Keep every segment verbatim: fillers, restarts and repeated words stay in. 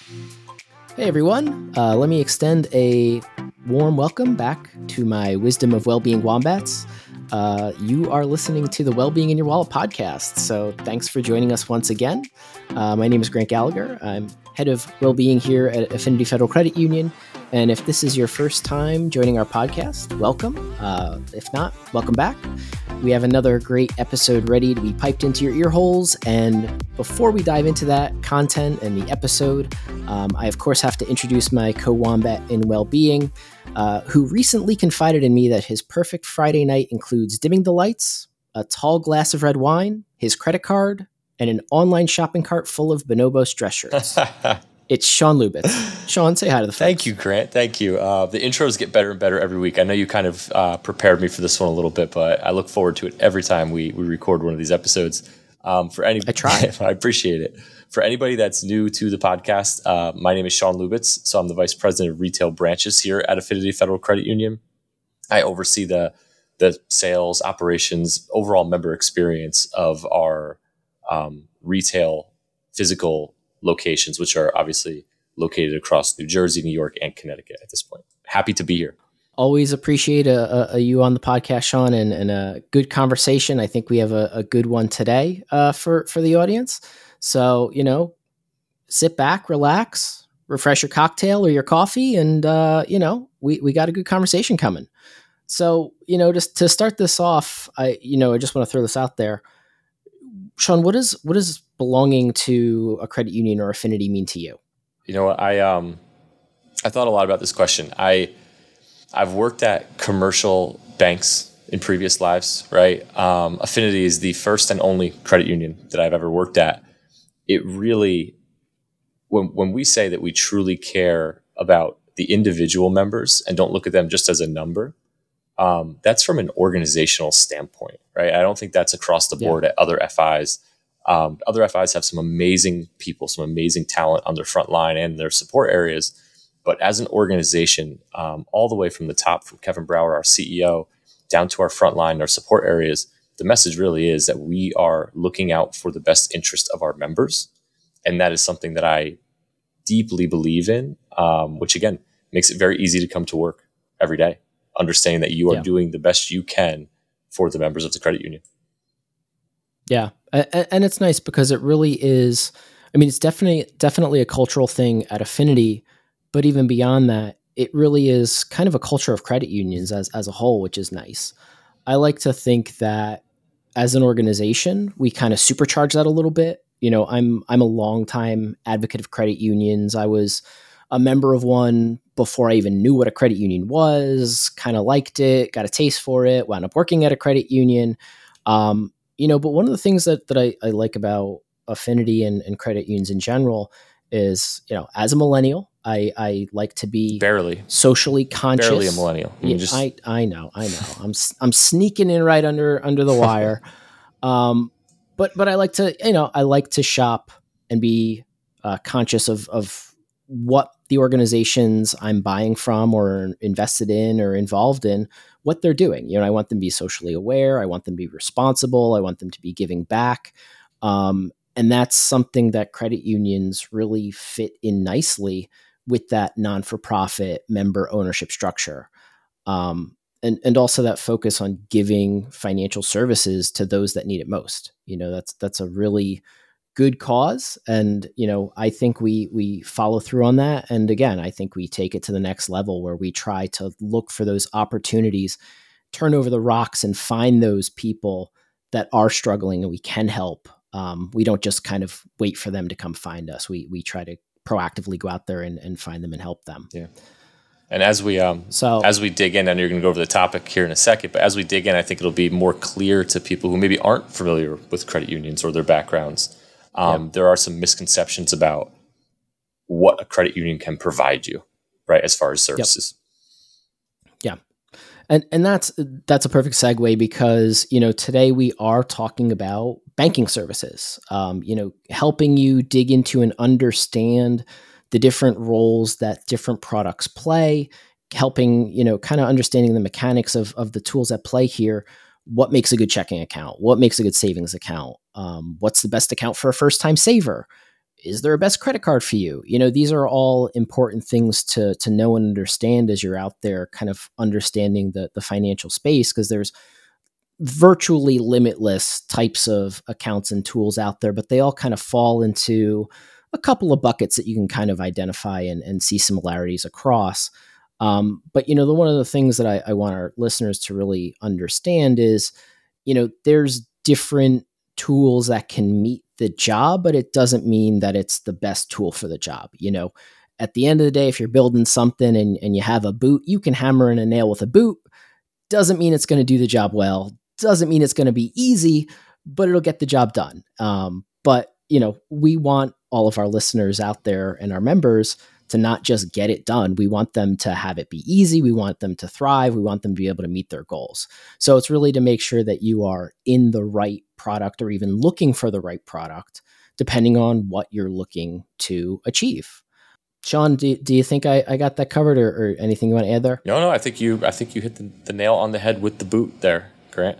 Hey everyone, uh, let me extend a warm welcome back to my Wisdom of Wellbeing Wombats. Uh, you are listening to the Wellbeing in Your Wallet podcast, so thanks for joining us once again. Uh, my name is Grant Gallagher. I'm head of Wellbeing here at Affinity Federal Credit Union, and if this is your first time joining our podcast, welcome. Uh, if not, welcome back. We have another great episode ready to be piped into your ear holes. And before we dive into that content and the episode, um, I, of course, have to introduce my co-wombat in well-being, uh, who recently confided in me that his perfect Friday night includes dimming the lights, a tall glass of red wine, his credit card, and an online shopping cart full of Bonobos dress shirts. It's Sean Lubitz. Sean, say hi to the folks. Thank you, Grant. Thank you. Uh, the intros get better and better every week. I know you kind of uh, prepared me for this one a little bit, but I look forward to it every time we, we record one of these episodes. Um, for any, I try. I appreciate it. For anybody that's new to the podcast, uh, my name is Sean Lubitz. So I'm the Vice President of Retail Branches here at Affinity Federal Credit Union. I oversee the the sales, operations, overall member experience of our um, retail physical locations, which are obviously located across New Jersey, New York, and Connecticut at this point. Happy to be here. Always appreciate a, a, a you on the podcast, Sean, and, and a good conversation. I think we have a, a good one today uh, for, for the audience. So, you know, sit back, relax, refresh your cocktail or your coffee, and, uh, you know, we, we got a good conversation coming. So, you know, just to start this off, I, you know, I just want to throw this out there. Sean, what is what does belonging to a credit union or affinity mean to you? You know what? I um, I thought a lot about this question. I I've worked at commercial banks in previous lives, right? Um, Affinity is the first and only credit union that I've ever worked at. It really, when when we say that we truly care about the individual members and don't look at them just as a number, um, that's from an organizational standpoint, right? I don't think that's across the board yeah. at other F Is. Um, other F Is have some amazing people, some amazing talent on their front line and their support areas. But as an organization, um, all the way from the top, from Kevin Brower, our C E O, down to our front line, our support areas, the message really is that we are looking out for the best interest of our members. And that is something that I deeply believe in, um, which again, makes it very easy to come to work every day, understanding that you are yeah. doing the best you can for the members of the credit union. Yeah. And it's nice because it really is, I mean, it's definitely, definitely a cultural thing at Affinity, but even beyond that, it really is kind of a culture of credit unions as, as a whole, which is nice. I like to think that as an organization, we kind of supercharge that a little bit. You know, I'm, I'm a longtime advocate of credit unions. I was a member of one before I even knew what a credit union was, kind of liked it, got a taste for it, wound up working at a credit union. Um, You know, but one of the things that, that I, I like about Affinity and, and credit unions in general is, you know, as a millennial, I, I like to be barely socially conscious. Barely a millennial. Yeah, just... I I know, I know. I'm I'm sneaking in right under under the wire. um, but but I like to, you know, I like to shop and be uh, conscious of of what the organizations I'm buying from or invested in or involved in, what they're doing. You know, I want them to be socially aware. I want them to be responsible. I want them to be giving back. Um, and that's something that credit unions really fit in nicely with that non-for-profit member ownership structure. Um, and, and also that focus on giving financial services to those that need it most. You know, that's, that's a really good cause. And, you know, I think we, we follow through on that. And again, I think we take it to the next level where we try to look for those opportunities, turn over the rocks and find those people that are struggling and we can help. Um, we don't just kind of wait for them to come find us. We, we try to proactively go out there and, and find them and help them. Yeah. And as we, um, so as we dig in, and you're going to go over the topic here in a second, but as we dig in, I think it'll be more clear to people who maybe aren't familiar with credit unions or their backgrounds. Um, yeah. There are some misconceptions about what a credit union can provide you, right, as far as services. Yep. Yeah. And and that's that's a perfect segue because, you know, today we are talking about banking services, um, you know, helping you dig into and understand the different roles that different products play, helping, you know, kind of understanding the mechanics of of the tools at play here. What makes a good checking account? What makes a good savings account? Um, what's the best account for a first-time saver? is there a best credit card for you? You know, these are all important things to to know and understand as you're out there kind of understanding the the financial space, because there's virtually limitless types of accounts and tools out there, but they all kind of fall into a couple of buckets that you can kind of identify and, and see similarities across. Um, but, you know, the one of the things that I, I want our listeners to really understand is, you know, there's different tools that can meet the job, but it doesn't mean that it's the best tool for the job. You know, at the end of the day, if you're building something and, and you have a boot, you can hammer in a nail with a boot. Doesn't mean it's going to do the job well. Doesn't mean it's going to be easy, but it'll get the job done. Um, but, you know, we want all of our listeners out there and our members to not just get it done. We want them to have it be easy. We want them to thrive. We want them to be able to meet their goals. So it's really to make sure that you are in the right product or even looking for the right product, depending on what you're looking to achieve. Sean, do, do you think I, I got that covered, or, or anything you want to add there? No, no, I think you I think you hit the, the nail on the head with the boot there, Grant.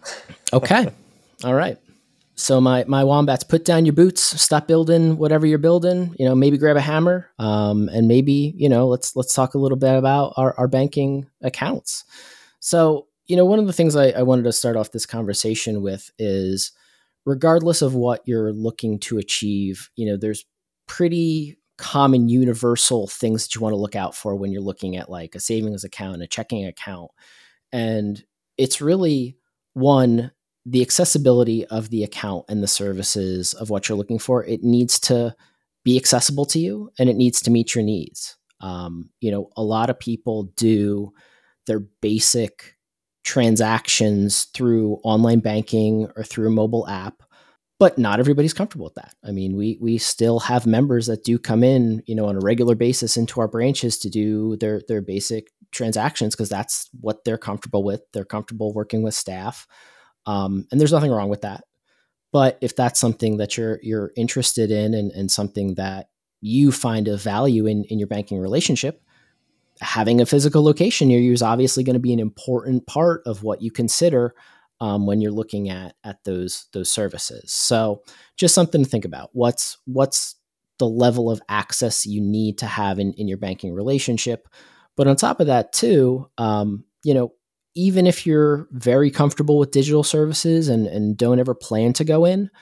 Okay. All right. So my, my wombats, put down your boots, stop building whatever you're building, you know, maybe grab a hammer, um, and maybe, you know, let's, let's talk a little bit about our, our banking accounts. So, you know, one of the things I, I wanted to start off this conversation with is, regardless of what you're looking to achieve, you know, there's pretty common universal things that you want to look out for when you're looking at like a savings account, a checking account. And it's really, one, the accessibility of the account and the services of what you're looking for. It needs to be accessible to you, and it needs to meet your needs. Um, you know, a lot of people do their basic transactions through online banking or through a mobile app, but not everybody's comfortable with that. I mean, we we still have members that do come in, you know, on a regular basis into our branches to do their their basic transactions, because that's what they're comfortable with. They're comfortable working with staff. Um, and there's nothing wrong with that. But if that's something that you're you're interested in, and, and something that you find a value in in your banking relationship, having a physical location near you is obviously going to be an important part of what you consider um, when you're looking at at those those services. So just something to think about. What's what's the level of access you need to have in, in your banking relationship? But on top of that too, um, you know, even if you're very comfortable with digital services and, and don't ever plan to go in,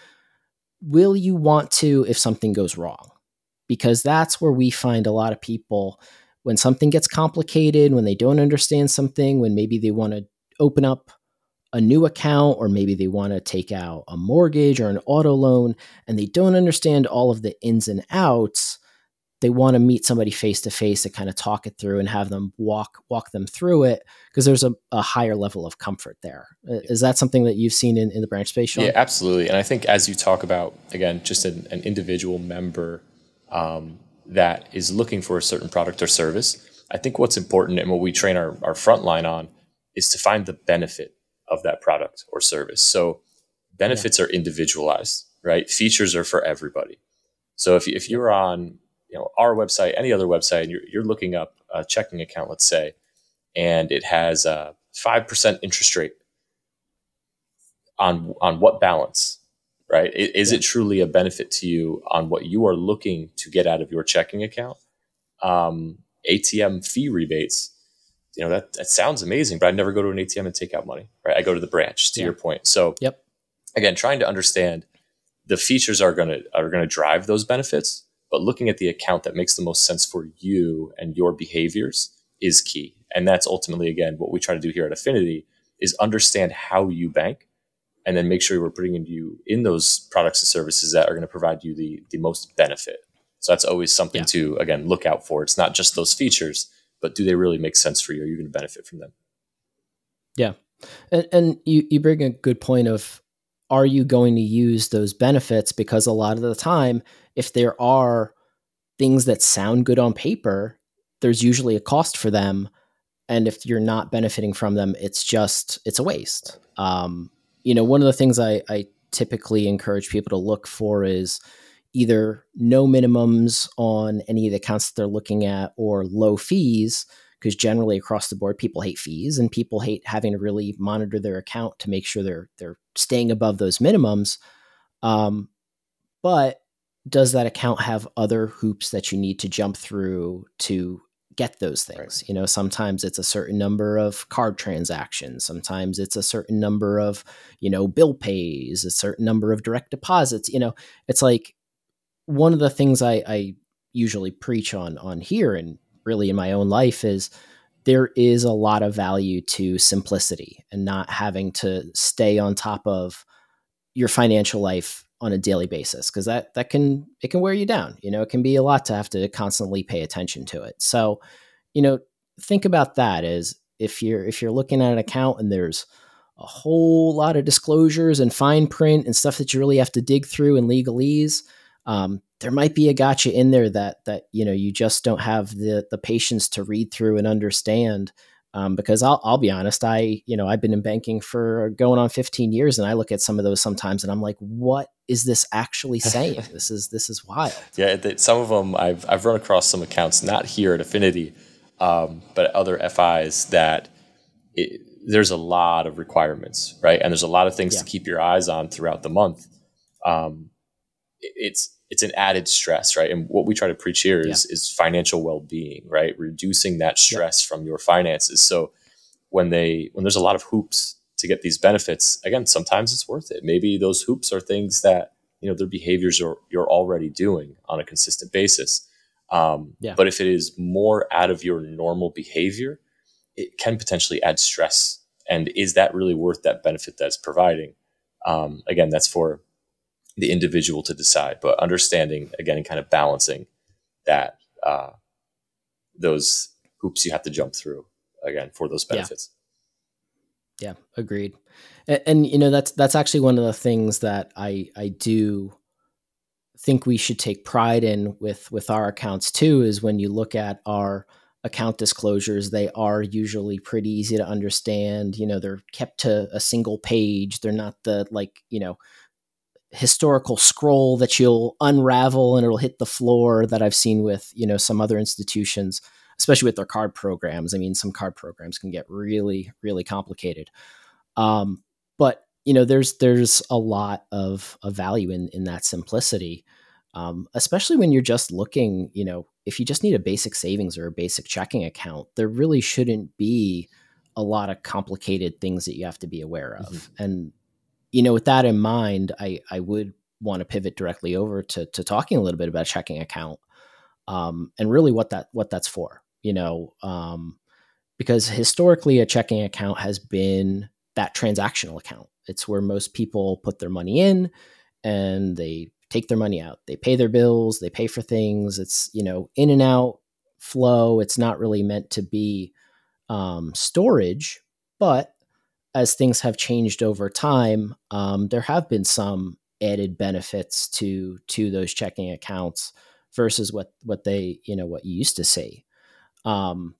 will you want to if something goes wrong? Because that's where we find a lot of people, when something gets complicated, when they don't understand something, when maybe they want to open up a new account, or maybe they want to take out a mortgage or an auto loan, and they don't understand all of the ins and outs. They want to meet somebody face to face to kind of talk it through and have them walk walk them through it, because there's a, a higher level of comfort there. Is that something that you've seen in, in the branch space, Sean? Yeah, absolutely. And I think as you talk about, again, just an, an individual member um, that is looking for a certain product or service, I think what's important and what we train our, our frontline on is to find the benefit of that product or service. So benefits yeah. are individualized, right? Features are for everybody. So if, if you're on you know, our website, any other website, and you're, you're looking up a checking account, let's say, and it has a five percent interest rate on, on what balance, right? Is yeah. it truly a benefit to you on what you are looking to get out of your checking account? Um, A T M fee rebates, you know, that, that sounds amazing, but I never go to an A T M and take out money, right? I go to the branch, to yeah. your point. So yep. again, trying to understand the features are going to, are going to drive those benefits, but looking at the account that makes the most sense for you and your behaviors is key. And that's ultimately, again, what we try to do here at Affinity is understand how you bank, and then make sure we're putting you in those products and services that are going to provide you the, the most benefit. So that's always something yeah. to, again, look out for. It's not just those features, but do they really make sense for you? Are you going to benefit from them? Yeah. And, and you, you bring a good point of, are you going to use those benefits? Because a lot of the time, if there are things that sound good on paper, there's usually a cost for them. And if you're not benefiting from them, it's just, it's a waste. Um, you know, one of the things I, I typically encourage people to look for is either no minimums on any of the accounts that they're looking at, or low fees, because generally across the board, people hate fees, and people hate having to really monitor their account to make sure they're they're staying above those minimums. Um, but does that account have other hoops that you need to jump through to get those things? Right. You know, sometimes it's a certain number of card transactions. Sometimes it's a certain number of, you know, bill pays, a certain number of direct deposits. You know, it's like one of the things I, I usually preach on, on here and really in my own life is there is a lot of value to simplicity and not having to stay on top of your financial life on a daily basis, because that that can it can wear you down. You know, it can be a lot to have to constantly pay attention to it. So, you know, think about that as if you're if you're looking at an account and there's a whole lot of disclosures and fine print and stuff that you really have to dig through in legalese. Um, there might be a gotcha in there that that you know you just don't have the the patience to read through and understand. Um, because I'll, I'll be honest, I, you know, I've been in banking for going on fifteen years, and I look at some of those sometimes and I'm like, what is this actually saying? This is, this is wild. Yeah. Th- some of them I've, I've run across some accounts, not here at Affinity, um, but at other F Is that it, there's a lot of requirements, right? And there's a lot of things Yeah. to keep your eyes on throughout the month. Um, it, it's, it's an added stress, right? And what we try to preach here is, yeah. is financial well-being, right? Reducing that stress yeah. from your finances. So when they, when there's a lot of hoops to get these benefits, again, sometimes it's worth it. Maybe those hoops are things that, you know, their behaviors are, you're already doing on a consistent basis. Um, yeah. But if it is more out of your normal behavior, it can potentially add stress. And is that really worth that benefit that's providing? Um, again, that's for the individual to decide, but understanding, again, and kind of balancing that, uh, those hoops you have to jump through again for those benefits. Yeah, yeah, agreed. And, and, you know, that's, that's actually one of the things that I, I do think we should take pride in with, with our accounts too, is when you look at our account disclosures, they are usually pretty easy to understand. You know, they're kept to a single page. They're not the, like, you know, historical scroll that you'll unravel and it'll hit the floor that I've seen with, you know, some other institutions, especially with their card programs. I mean, some card programs can get really, really complicated. Um, but, you know, there's, there's a lot of, of value in, in that simplicity. Um, especially when you're just looking, you know, if you just need a basic savings or a basic checking account, there really shouldn't be a lot of complicated things that you have to be aware of. Mm-hmm. And, you know, with that in mind, I, I would want to pivot directly over to, to talking a little bit about a checking account, um, and really what that, what that's for, you know, um, because historically a checking account has been that transactional account. It's where most people put their money in and they take their money out. They pay their bills, they pay for things. It's, you know, in and out flow. It's not really meant to be um, storage, but as things have changed over time, um, there have been some added benefits to to those checking accounts versus what what they, you know, what you used to see. Um,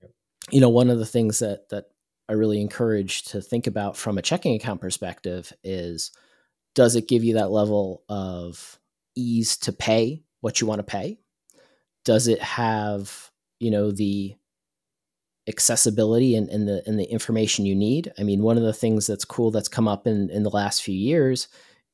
you know, one of the things that that I really encourage to think about from a checking account perspective is, does it give you that level of ease to pay what you want to pay? Does it have, you know, the accessibility and, and the and the information you need? I mean, one of the things that's cool that's come up in, in the last few years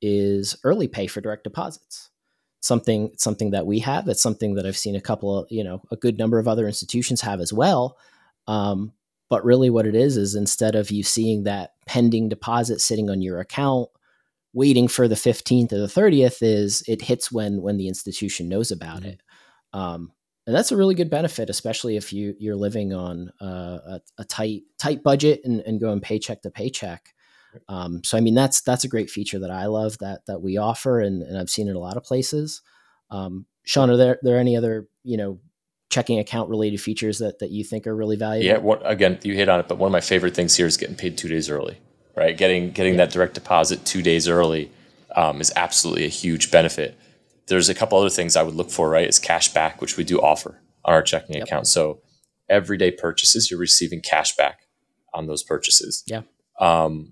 is early pay for direct deposits. Something something that we have. It's something that I've seen a couple of, you know, a good number of other institutions have as well. Um, but really what it is, is instead of you seeing that pending deposit sitting on your account, waiting for the fifteenth or the thirtieth, is it hits when, when the institution knows about mm-hmm. it. Um, and that's a really good benefit, especially if you, you're living on uh, a, a tight, tight budget and, and going paycheck to paycheck. Um, so, I mean, that's, that's a great feature that I love that, that we offer. And, and I've seen it a lot of places. Um, Sean, are there, there any other, you know, checking account related features that, that you think are really valuable? Yeah. What, again, you hit on it, but one of my favorite things here is getting paid two days early, right? Getting, getting yeah. that direct deposit two days early um, is absolutely a huge benefit. There's a couple other things I would look for, right? Is cash back, which we do offer on our checking yep. account. So everyday purchases, you're receiving cash back on those purchases. Yeah. Um,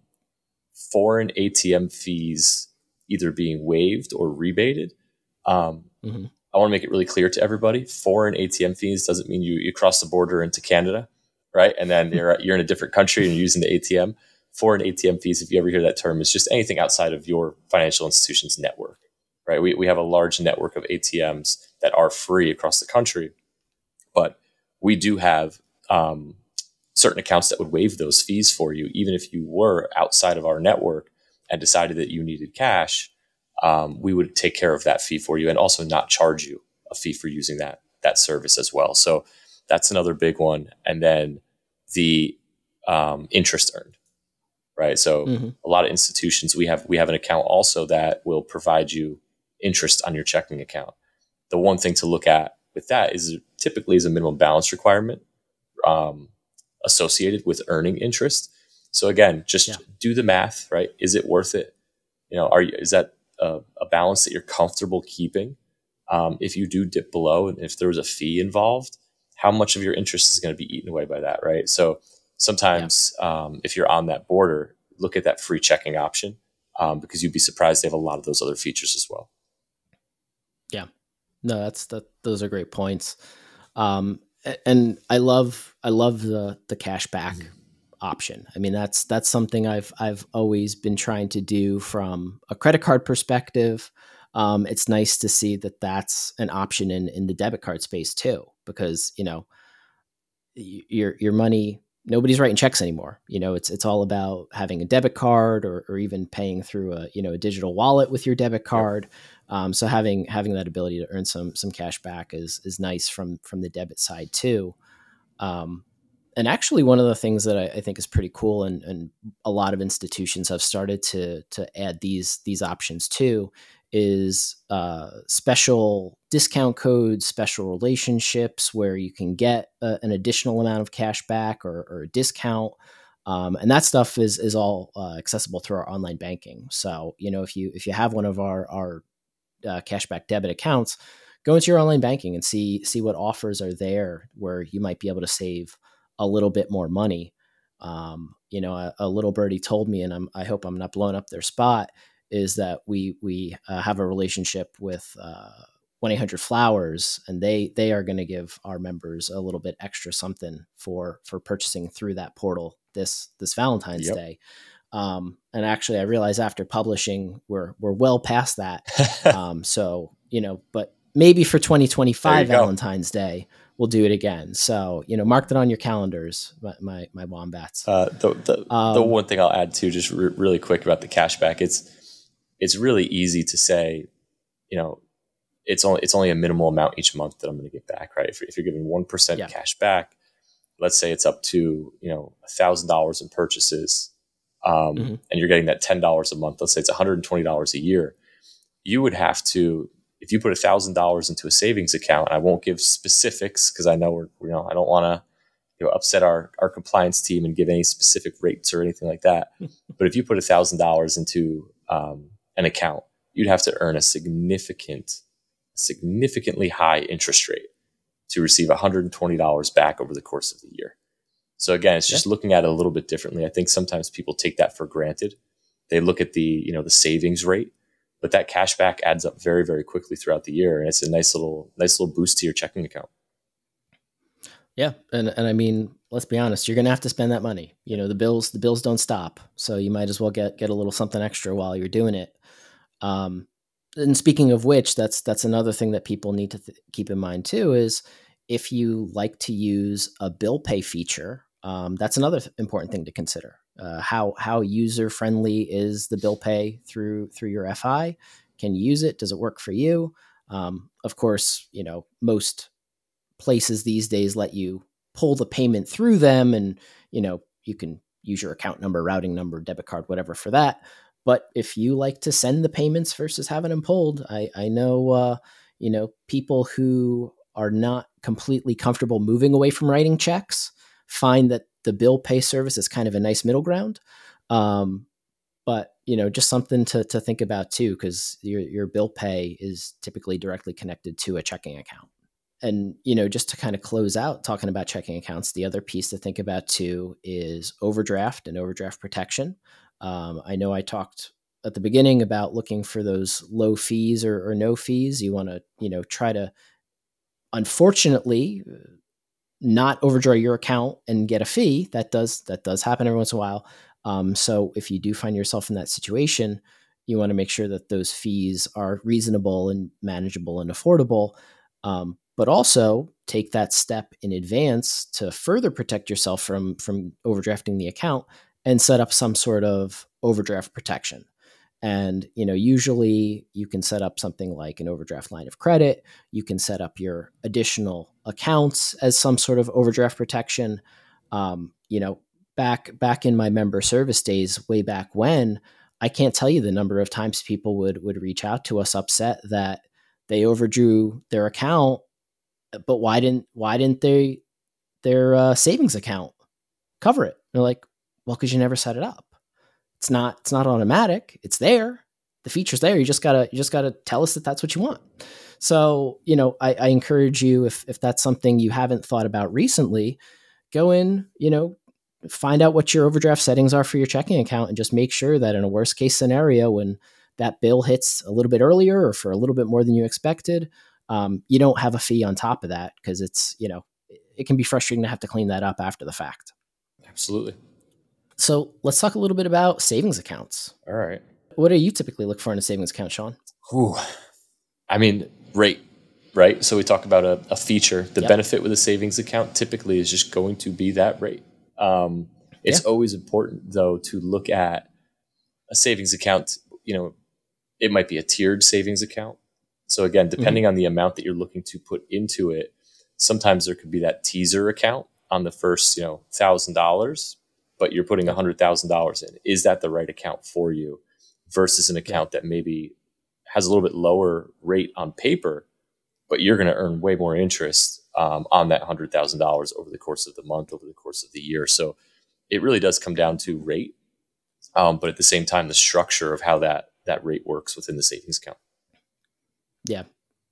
foreign A T M fees either being waived or rebated. Um, mm-hmm. I want to make it really clear to everybody. Foreign A T M fees doesn't mean you, you cross the border into Canada, right? And then you're you're in a different country and you're using the A T M. Foreign A T M fees, if you ever hear that term, is just anything outside of your financial institution's network. right? We, we have a large network of A T Ms that are free across the country, but we do have um, certain accounts that would waive those fees for you, even if you were outside of our network and decided that you needed cash. Um, we would take care of that fee for you and also not charge you a fee for using that that service as well. So that's another big one. And then the um, interest earned, right? So Mm-hmm. a lot of institutions, we have we have an account also that will provide you interest on your checking account. The one thing to look at with that is typically is a minimum balance requirement um, associated with earning interest. So again, just Yeah. do the math, right? Is it worth it? You know, are you, is that a, a balance that you're comfortable keeping? Um, if you do dip below, and if there was a fee involved, how much of your interest is going to be eaten away by that, right? So sometimes, yeah. um, if you're on that border, look at that free checking option um, because you'd be surprised they have a lot of those other features as well. Yeah, no, that's that. Those are great points. Um, and I love I love the the cash back mm-hmm. option. I mean, that's that's something I've I've always been trying to do from a credit card perspective. Um, it's nice to see that that's an option in in the debit card space too, because you know your your money. Nobody's writing checks anymore. You know, it's it's all about having a debit card or, or even paying through a you know a digital wallet with your debit card. Yep. Um, so having having that ability to earn some some cash back is is nice from from the debit side too. Um, and actually, one of the things that I, I think is pretty cool, and, and a lot of institutions have started to to add these these options too, is uh, special discount codes, special relationships where you can get a, an additional amount of cash back or, or a discount. Um, and that stuff is is all uh, accessible through our online banking. So, you know, if you if you have one of our our uh, cashback debit accounts, go into your online banking and see see what offers are there where you might be able to save a little bit more money. Um, you know, a, a little birdie told me, and I'm, I hope I'm not blowing up their spot, is that we we uh, have a relationship with uh, one eight hundred flowers, and they they are going to give our members a little bit extra something for for purchasing through that portal this this Valentine's yep. Day. Um, and actually, I realized after publishing, we're we're well past that. um, so you know, but maybe for twenty twenty-five Valentine's go. Day, we'll do it again. So you know, mark that on your calendars, my my, my wombats. Uh, the the, um, the one thing I'll add too, just re- really quick about the cashback, it's it's really easy to say, you know, it's only it's only a minimal amount each month that I'm going to get back, right? If, if you're giving one percent yeah. cash back, let's say it's up to you know a thousand dollars in purchases. Um, mm-hmm. and you're getting that ten dollars a month, let's say it's one hundred twenty dollars a year, you would have to, if you put one thousand dollars into a savings account, and I won't give specifics because I know we're, you know, I don't want to you know, upset our, our compliance team and give any specific rates or anything like that. But if you put one thousand dollars into um, an account, you'd have to earn a significant, significantly high interest rate to receive one hundred twenty dollars back over the course of the year. So again, it's just yeah. looking at it a little bit differently. I think sometimes people take that for granted. They look at the, you know, the savings rate, but that cash back adds up very, very quickly throughout the year. And it's a nice little, nice little boost to your checking account. Yeah. And, and I mean, let's be honest, you're going to have to spend that money. You know, the bills, the bills don't stop. So you might as well get, get a little something extra while you're doing it. Um, and speaking of which, that's, that's another thing that people need to th- keep in mind too, is if you like to use a bill pay feature, Um, that's another th- important thing to consider. Uh, how how user friendly is the bill pay through through your F I? Can you use it? Does it work for you? Um, of course, you know most places these days let you pull the payment through them, and you know you can use your account number, routing number, debit card, whatever for that. But if you like to send the payments versus having them pulled, I I know uh, you know people who are not completely comfortable moving away from writing checks find that the bill pay service is kind of a nice middle ground. Um, but, you know, just something to to think about too, because your, your bill pay is typically directly connected to a checking account. And, you know, just to kind of close out talking about checking accounts, the other piece to think about too is overdraft and overdraft protection. Um, I know I talked at the beginning about looking for those low fees or, or no fees. You want to, you know, try to, unfortunately, not overdraw your account and get a fee. That does that does happen every once in a while. Um, so if you do find yourself in that situation, You want to make sure that those fees are reasonable and manageable and affordable. Um, but also take that step in advance to further protect yourself from, from overdrafting the account and set up some sort of overdraft protection. And, you know, usually you can set up something like an overdraft line of credit. You can set up your additional accounts as some sort of overdraft protection. Um, you know, back, back in my member service days, way back when, I can't tell you the number of times people would, would reach out to us upset that they overdrew their account, but why didn't, why didn't they, their uh, savings account cover it? They're like, well, cause you never set it up. It's not, it's not automatic. It's there. The feature's there. You just gotta, you just gotta tell us that that's what you want. So, you know, I, I encourage you, if, if that's something you haven't thought about recently, go in, you know, find out what your overdraft settings are for your checking account and just make sure that in a worst case scenario, when that bill hits a little bit earlier or for a little bit more than you expected, um, you don't have a fee on top of that, because it's, you know, it can be frustrating to have to clean that up after the fact. Absolutely. So let's talk a little bit about savings accounts. All right. What do you typically look for in a savings account, Sean? Ooh. I mean, rate, right? So we talk about a, a feature. The yep. benefit with a savings account typically is just going to be that rate. Um, it's yeah. always important, though, to look at a savings account. You know, it might be a tiered savings account. So again, depending mm-hmm. on the amount that you're looking to put into it, sometimes there could be that teaser account on the first, you know, one thousand dollars, but you're putting one hundred thousand dollars in. Is that the right account for you versus an account yeah. that maybe has a little bit lower rate on paper, but you're going to earn way more interest um, on that one hundred thousand dollars over the course of the month, over the course of the year. So it really does come down to rate, um, but at the same time, the structure of how that that rate works within the savings account. Yeah.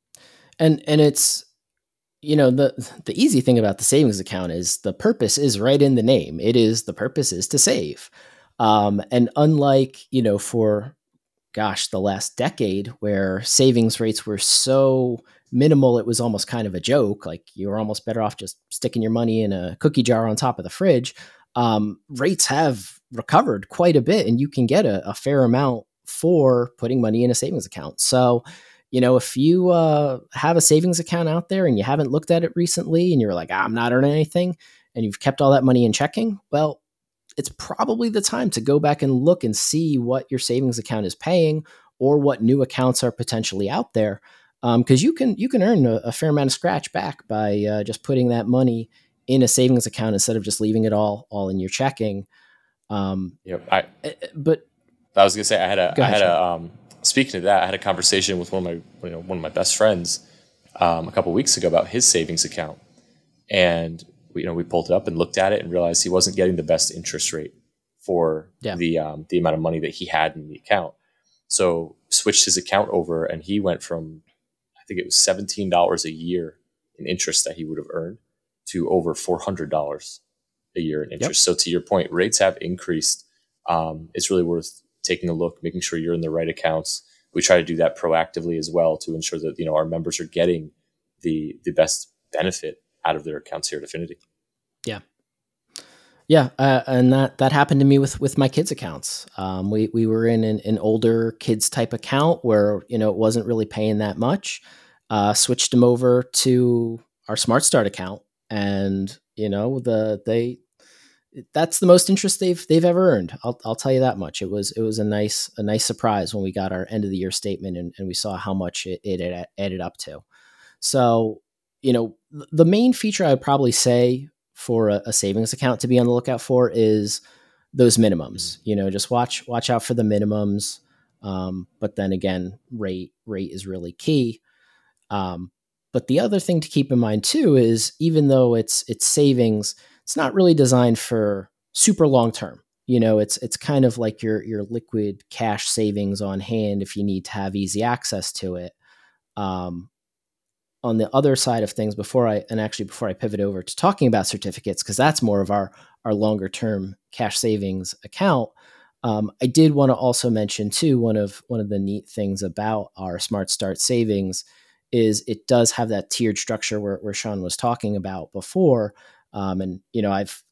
And and it's, you know, the the easy thing about the savings account is the purpose is right in the name. It is, the purpose is to save. Um, and unlike, you know, for, gosh, the last decade where savings rates were so minimal, it was almost kind of a joke. Like you were almost better off just sticking your money in a cookie jar on top of the fridge. Um, rates have recovered quite a bit, and you can get a, a fair amount for putting money in a savings account. So, you know, if you uh, have a savings account out there and you haven't looked at it recently and you're like, ah, I'm not earning anything, and you've kept all that money in checking, well, it's probably the time to go back and look and see what your savings account is paying or what new accounts are potentially out there. Um, cause you can, you can earn a, a fair amount of scratch back by uh, just putting that money in a savings account instead of just leaving it all, all in your checking. Um, yep. I, but I was gonna say, I had a, go ahead, I had a, um, speaking of that, I had a conversation with one of my, you know, one of my best friends um, a couple of weeks ago about his savings account. And we, you know, we pulled it up and looked at it and realized he wasn't getting the best interest rate for yeah. the um, the amount of money that he had in the account. So switched his account over, and he went from, I think it was seventeen dollars a year in interest that he would have earned to over four hundred dollars a year in interest. Yep. So to your point, rates have increased. Um, it's really worth taking a look, making sure you're in the right accounts. We try to do that proactively as well to ensure that, you know, our members are getting the the best benefit out of their accounts here at Affinity. Yeah. Yeah. Uh, and that, that happened to me with, with my kids' accounts. Um, we, we were in an, an older kids type account where, you know, it wasn't really paying that much, uh, switched them over to our Smart Start account, and, you know, the, they, that's the most interest they've, they've ever earned. I'll, I'll tell you that much. It was, it was a nice, a nice surprise when we got our end of the year statement and, and we saw how much it, it added up to. So, you know, the main feature I would probably say for a, a savings account to be on the lookout for is those minimums. You know, just watch watch out for the minimums. Um, but then again, rate rate is really key. Um, but the other thing to keep in mind too is, even though it's it's savings, it's not really designed for super long term. You know, it's it's kind of like your your liquid cash savings on hand if you need to have easy access to it. Um, on the other side of things, before I, and actually before I pivot over to talking about certificates, because that's more of our, our longer term cash savings account. Um, I did want to also mention too, one of, one of the neat things about our Smart Start savings is it does have that tiered structure where, where Sean was talking about before. Um, and, you know, I've,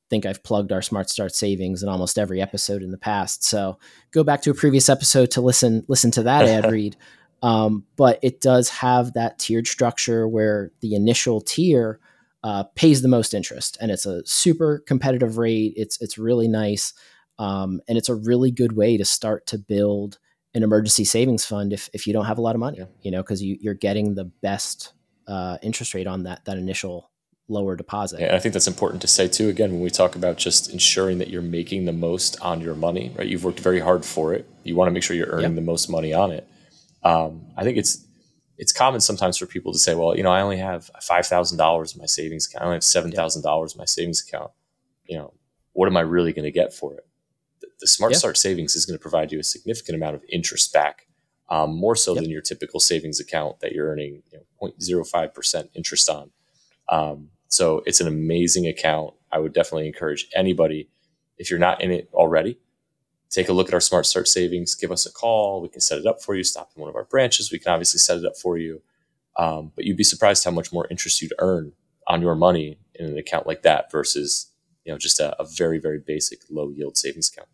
think I've plugged our Smart Start savings in almost every episode in the past. So go back to a previous episode to listen listen to that ad read. Um, but it does have that tiered structure where the initial tier uh, pays the most interest, and it's a super competitive rate. It's it's really nice, um, and it's a really good way to start to build an emergency savings fund if if you don't have a lot of money. Yeah. You know, because you, you're getting the best uh, interest rate on that that initial lower deposit. Yeah, and I think that's important to say too. Again, when we talk about just ensuring that you're making the most on your money, right? You've worked very hard for it. You want to make sure you're earning yep. the most money on it. Um, I think it's it's common sometimes for people to say, well, you know, I only have five thousand dollars in my savings account. I only have seven thousand dollars in my savings account. You know, what am I really going to get for it? The, the Smart yep. Start savings is going to provide you a significant amount of interest back, um, more so yep. than your typical savings account that you're earning you know, zero point zero five percent interest on. Um, so it's an amazing account. I would definitely encourage anybody, if you're not in it already, take a look at our Smart Start savings, give us a call. We can set it up for you. Stop in one of our branches. We can obviously set it up for you. Um, but you'd be surprised how much more interest you'd earn on your money in an account like that versus, you know, just a, a very, very basic low yield savings account.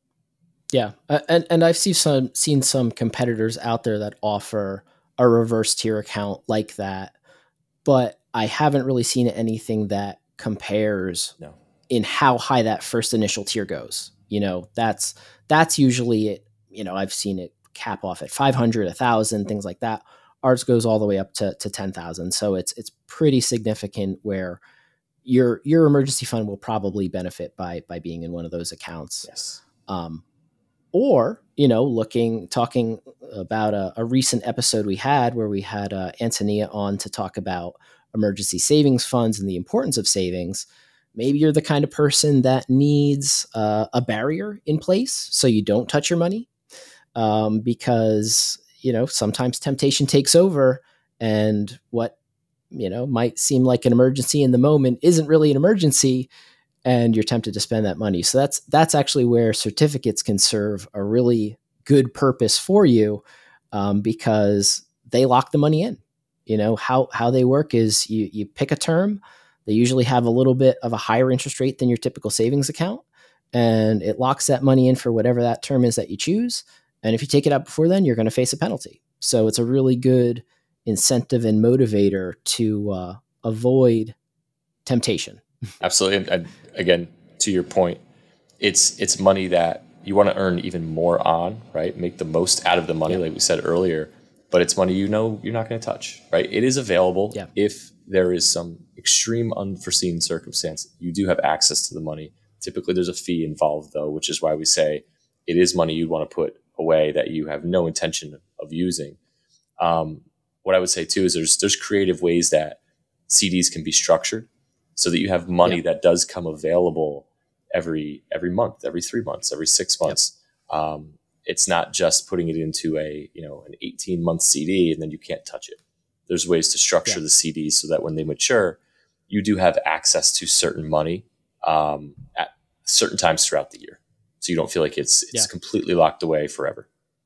Yeah. Uh, and, and I've seen some, seen some competitors out there that offer a reverse tier account like that, but I haven't really seen anything that compares no. in how high that first initial tier goes. You know, that's, that's usually it. You know, I've seen it cap off at five hundred, a thousand, things like that. Ours goes all the way up to, to ten thousand. So it's, it's pretty significant where your, your emergency fund will probably benefit by, by being in one of those accounts. Yes. Um, or, you know, looking, talking about a, a recent episode we had where we had uh, Antonia on to talk about emergency savings funds and the importance of savings. Maybe you're the kind of person that needs uh, a barrier in place so you don't touch your money, um, because, you know, sometimes temptation takes over, and what, you know, might seem like an emergency in the moment isn't really an emergency, and you're tempted to spend that money. So that's that's actually where certificates can serve a really good purpose for you, um, because they lock the money in. You know, how how they work is you you pick a term. They usually have a little bit of a higher interest rate than your typical savings account, and it locks that money in for whatever that term is that you choose. And if you take it out before then, you're going to face a penalty. So it's a really good incentive and motivator to uh, avoid temptation. Absolutely. And, and again, to your point, it's it's money that you want to earn even more on, right? Make the most out of the money, yeah. like we said earlier. But it's money you know you're not going to touch, right? It is available yeah. if there is some extreme unforeseen circumstance. You do have access to the money. Typically, there's a fee involved, though, which is why we say it is money you'd want to put away that you have no intention of using. Um, what I would say, too, is there's there's creative ways that C Ds can be structured so that you have money yeah. that does come available every every month, every three months, every six months. Yep. Um, it's not just putting it into a, you know, an eighteen month C D and then you can't touch it. There's ways to structure yeah. the C Ds so that when they mature, you do have access to certain money um, at certain times throughout the year. So you don't feel like it's it's yeah. completely locked away forever.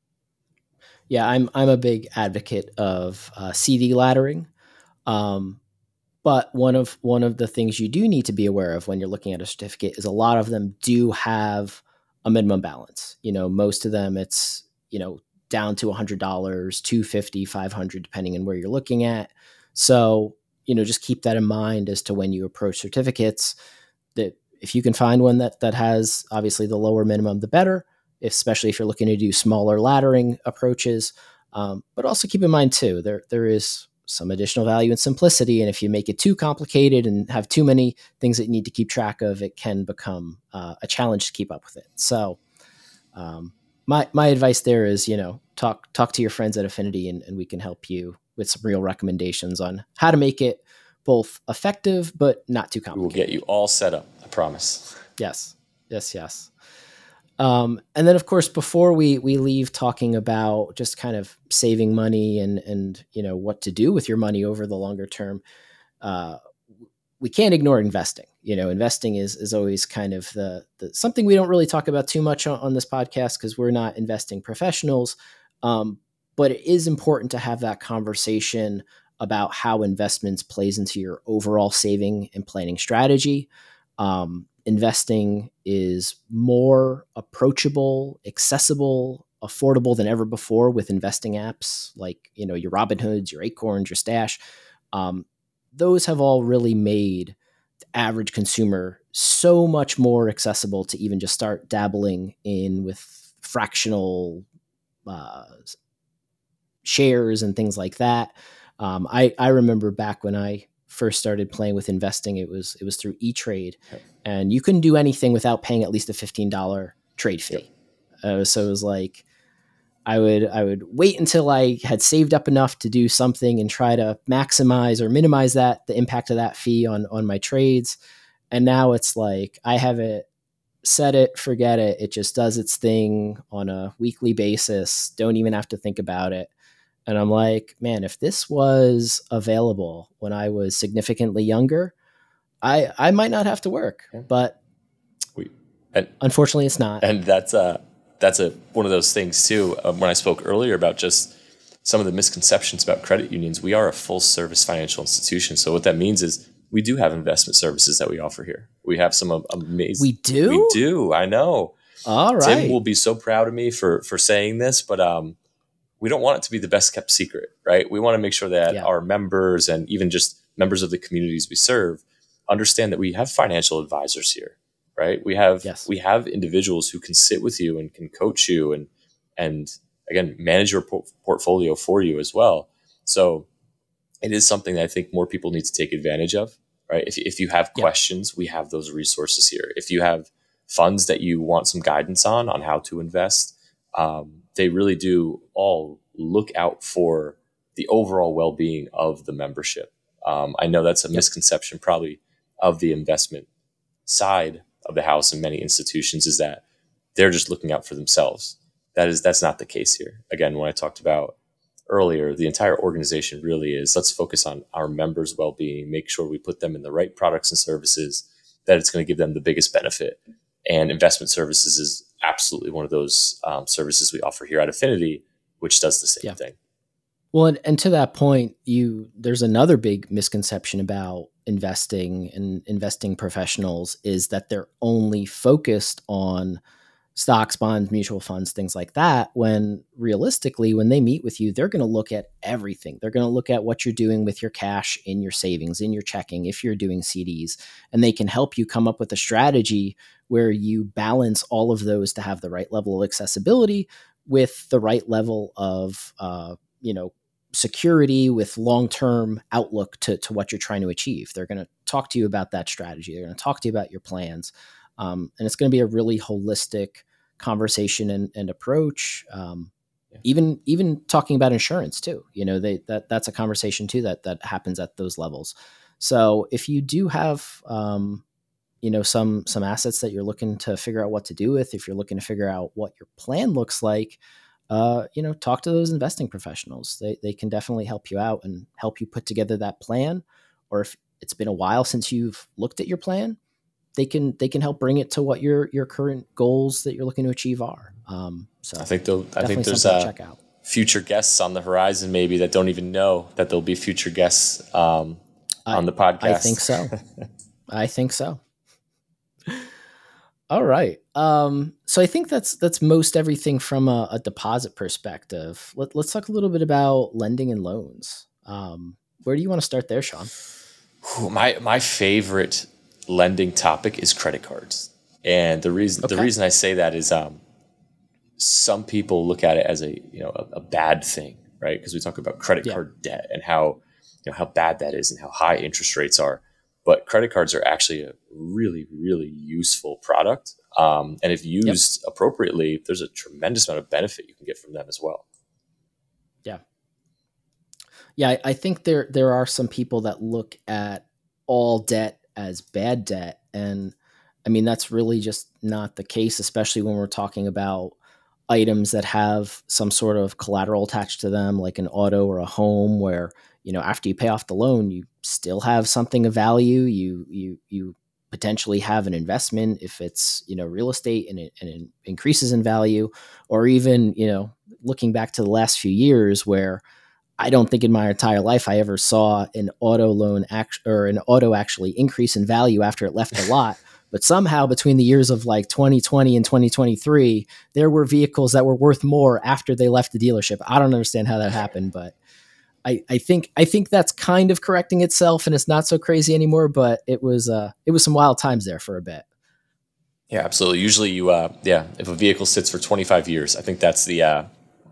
Yeah, I'm I'm a big advocate of uh, C D laddering. Um, but one of one of the things you do need to be aware of when you're looking at a certificate is a lot of them do have a minimum balance. You know, most of them it's, you know, down to one hundred dollars, two hundred fifty dollars, five hundred dollars, depending on where you're looking at. So, you know, just keep that in mind as to when you approach certificates, that if you can find one that that has obviously the lower minimum, the better, especially if you're looking to do smaller laddering approaches. Um, but also keep in mind too, there there is some additional value in simplicity. And if you make it too complicated and have too many things that you need to keep track of, it can become uh, a challenge to keep up with it. So um, my my advice there is, you know, talk talk to your friends at Affinity, and, and we can help you with some real recommendations on how to make it both effective but not too complicated. We will get you all set up, I promise. Yes, yes, yes. Um, and then, of course, before we we leave talking about just kind of saving money and and you know what to do with your money over the longer term, uh, we can't ignore investing. You know, investing is is always kind of the, the something we don't really talk about too much on, on this podcast because we're not investing professionals. Um, but it is important to have that conversation about how investments plays into your overall saving and planning strategy. Um, investing is more approachable, accessible, affordable than ever before with investing apps like, you know, your Robinhoods, your Acorns, your Stash. Um, those have all really made the average consumer so much more accessible to even just start dabbling in with fractional uh, shares and things like that. Um, I, I remember back when I first started playing with investing, it was it was through E-Trade, Yep. and you couldn't do anything without paying at least a fifteen dollars trade fee. Yep. Uh, so it was like I would I would wait until I had saved up enough to do something and try to maximize or minimize that the impact of that fee on on my trades. And now it's like I have it set it, forget it. It just does its thing on a weekly basis. Don't even have to think about it. And I'm like, man, if this was available when I was significantly younger, I I might not have to work. Yeah. But we, and, unfortunately, it's not. And that's uh that's a one of those things too. Um, when I spoke earlier about just some of the misconceptions about credit unions, we are a full service financial institution. So what that means is we do have investment services that we offer here. We have some amazing. We do. We do. I know. All right. Tim will be so proud of me for for saying this, but um. we don't want it to be the best kept secret, right? We want to make sure that Yeah. our members and even just members of the communities we serve understand that we have financial advisors here, right? We have Yes. we have individuals who can sit with you and can coach you and and again manage your por- portfolio for you as well. So it is something that I think more people need to take advantage of, right? If if you have Yeah. questions, we have those resources here. If you have funds that you want some guidance on on how to invest, um, they really do all look out for the overall well-being of the membership. Um, I know that's a Yep. misconception probably of the investment side of the house in many institutions, is that they're just looking out for themselves. That is, that's not the case here. Again, when I talked about earlier, the entire organization really is, let's focus on our members' well-being, make sure we put them in the right products and services, that it's going to give them the biggest benefit. And investment services is absolutely one of those um, services we offer here at Affinity, which does the same Yeah. thing. Well, and, and to that point, you there's another big misconception about investing and investing professionals is that they're only focused on stocks, bonds, mutual funds, things like that, when realistically, when they meet with you, they're going to look at everything. They're going to look at what you're doing with your cash in your savings, in your checking, if you're doing C Ds, and they can help you come up with a strategy where you balance all of those to have the right level of accessibility with the right level of, uh, you know, security with long-term outlook to, to what you're trying to achieve. They're going to talk to you about that strategy. They're going to talk to you about your plans. Um, and it's going to be a really holistic conversation and, and approach. Um, Yeah. Even even talking about insurance too, you know, they that that's a conversation too that that happens at those levels. So if you do have, um, you know, some some assets that you're looking to figure out what to do with, if you're looking to figure out what your plan looks like, uh, you know, talk to those investing professionals. They they can definitely help you out and help you put together that plan. Or if it's been a while since you've looked at your plan, they can they can help bring it to what your your current goals that you're looking to achieve are. Um, so I think they'll, I definitely think there's something to uh, check out. future guests on the horizon maybe that don't even know that there'll be future guests um, I, on the podcast. I think so. I think so. All right. Um, so I think that's that's most everything from a, a deposit perspective. Let, let's talk a little bit about lending and loans. Um, where do you want to start there, Sean? Ooh, My my favorite lending topic is credit cards, and the reason Okay. the reason I say that is um, some people look at it as a you know a, a bad thing, right? Because we talk about credit Yeah. card debt and how you know how bad that is and how high interest rates are. But credit cards are actually a really really useful product, um, and if used yep. appropriately, there's a tremendous amount of benefit you can get from them as well. Yeah. Yeah, I, I think there there are some people that look at all debt as bad debt. And I mean, that's really just not the case, especially when we're talking about items that have some sort of collateral attached to them, like an auto or a home, where, you know, after you pay off the loan, you still have something of value. You, you, you potentially have an investment if it's, you know, real estate and it, and it increases in value, or even, you know, looking back to the last few years where I don't think in my entire life I ever saw an auto loan act or an auto actually increase in value after it left the lot. But somehow between the years of like twenty twenty and twenty twenty-three, there were vehicles that were worth more after they left the dealership. I don't understand how that happened, but I, I think I think that's kind of correcting itself and it's not so crazy anymore. But it was uh, it was some wild times there for a bit. Yeah, absolutely. Usually, you uh, yeah, if a vehicle sits for twenty-five years, I think that's the uh,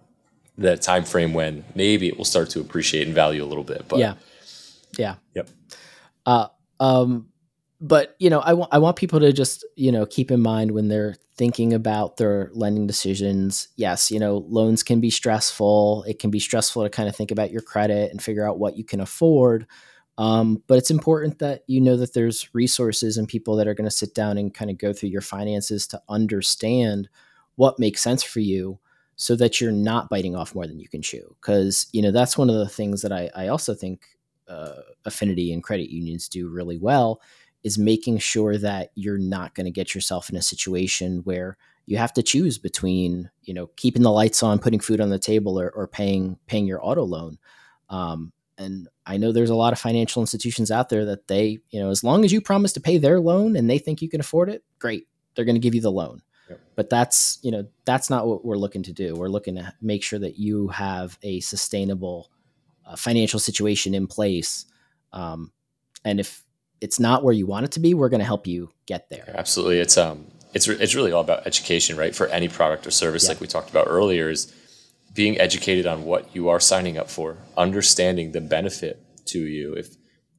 the time frame when maybe it will start to appreciate in value a little bit. But yeah, yeah, yep. Uh, um, but you know, I want I want people to just you know keep in mind when they're thinking about their lending decisions. Yes, you know, loans can be stressful. It can be stressful to kind of think about your credit and figure out what you can afford. Um, but it's important that you know that there's resources and people that are going to sit down and kind of go through your finances to understand what makes sense for you so that you're not biting off more than you can chew. Because, you know, that's one of the things that I, I also think uh, Affinity and credit unions do really well is making sure that you're not going to get yourself in a situation where you have to choose between, you know, keeping the lights on, putting food on the table or, or paying, paying your auto loan. Um, And I know there's a lot of financial institutions out there that they, you know, as long as you promise to pay their loan and they think you can afford it, great. They're going to give you the loan. Yep. But that's, you know, that's not what we're looking to do. We're looking to make sure that you have a sustainable uh, financial situation in place. Um, and if it's not where you want it to be, we're going to help you get there. Yeah, absolutely. It's, um, it's, re- it's really all about education, right? For any product or service, Yeah. like we talked about earlier, is being educated on what you are signing up for, understanding the benefit to you. If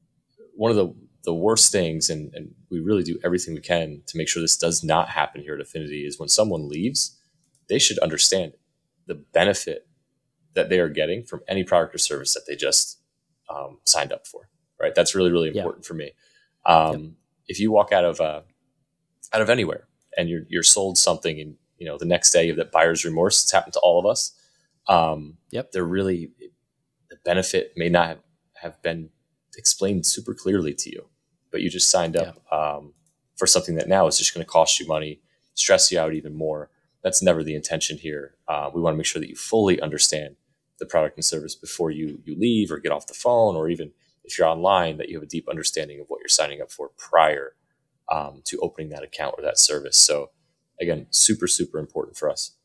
one of the, the worst things, and, and we really do everything we can to make sure this does not happen here at Affinity, is when someone leaves, they should understand the benefit that they are getting from any product or service that they just um, signed up for, right? That's really, really important yeah. for me. Um, yep. If you walk out of, uh, out of anywhere and you're, you're sold something and, you know, the next day you have that buyer's remorse, it's happened to all of us. Um, yep. They're really, the benefit may not have, have been explained super clearly to you, but you just signed up yeah. um, for something that now is just going to cost you money, stress you out even more. That's never the intention here. Uh, we want to make sure that you fully understand the product and service before you, you leave or get off the phone, or even if you're online, that you have a deep understanding of what you're signing up for prior um, to opening that account or that service. So again, super, super important for us.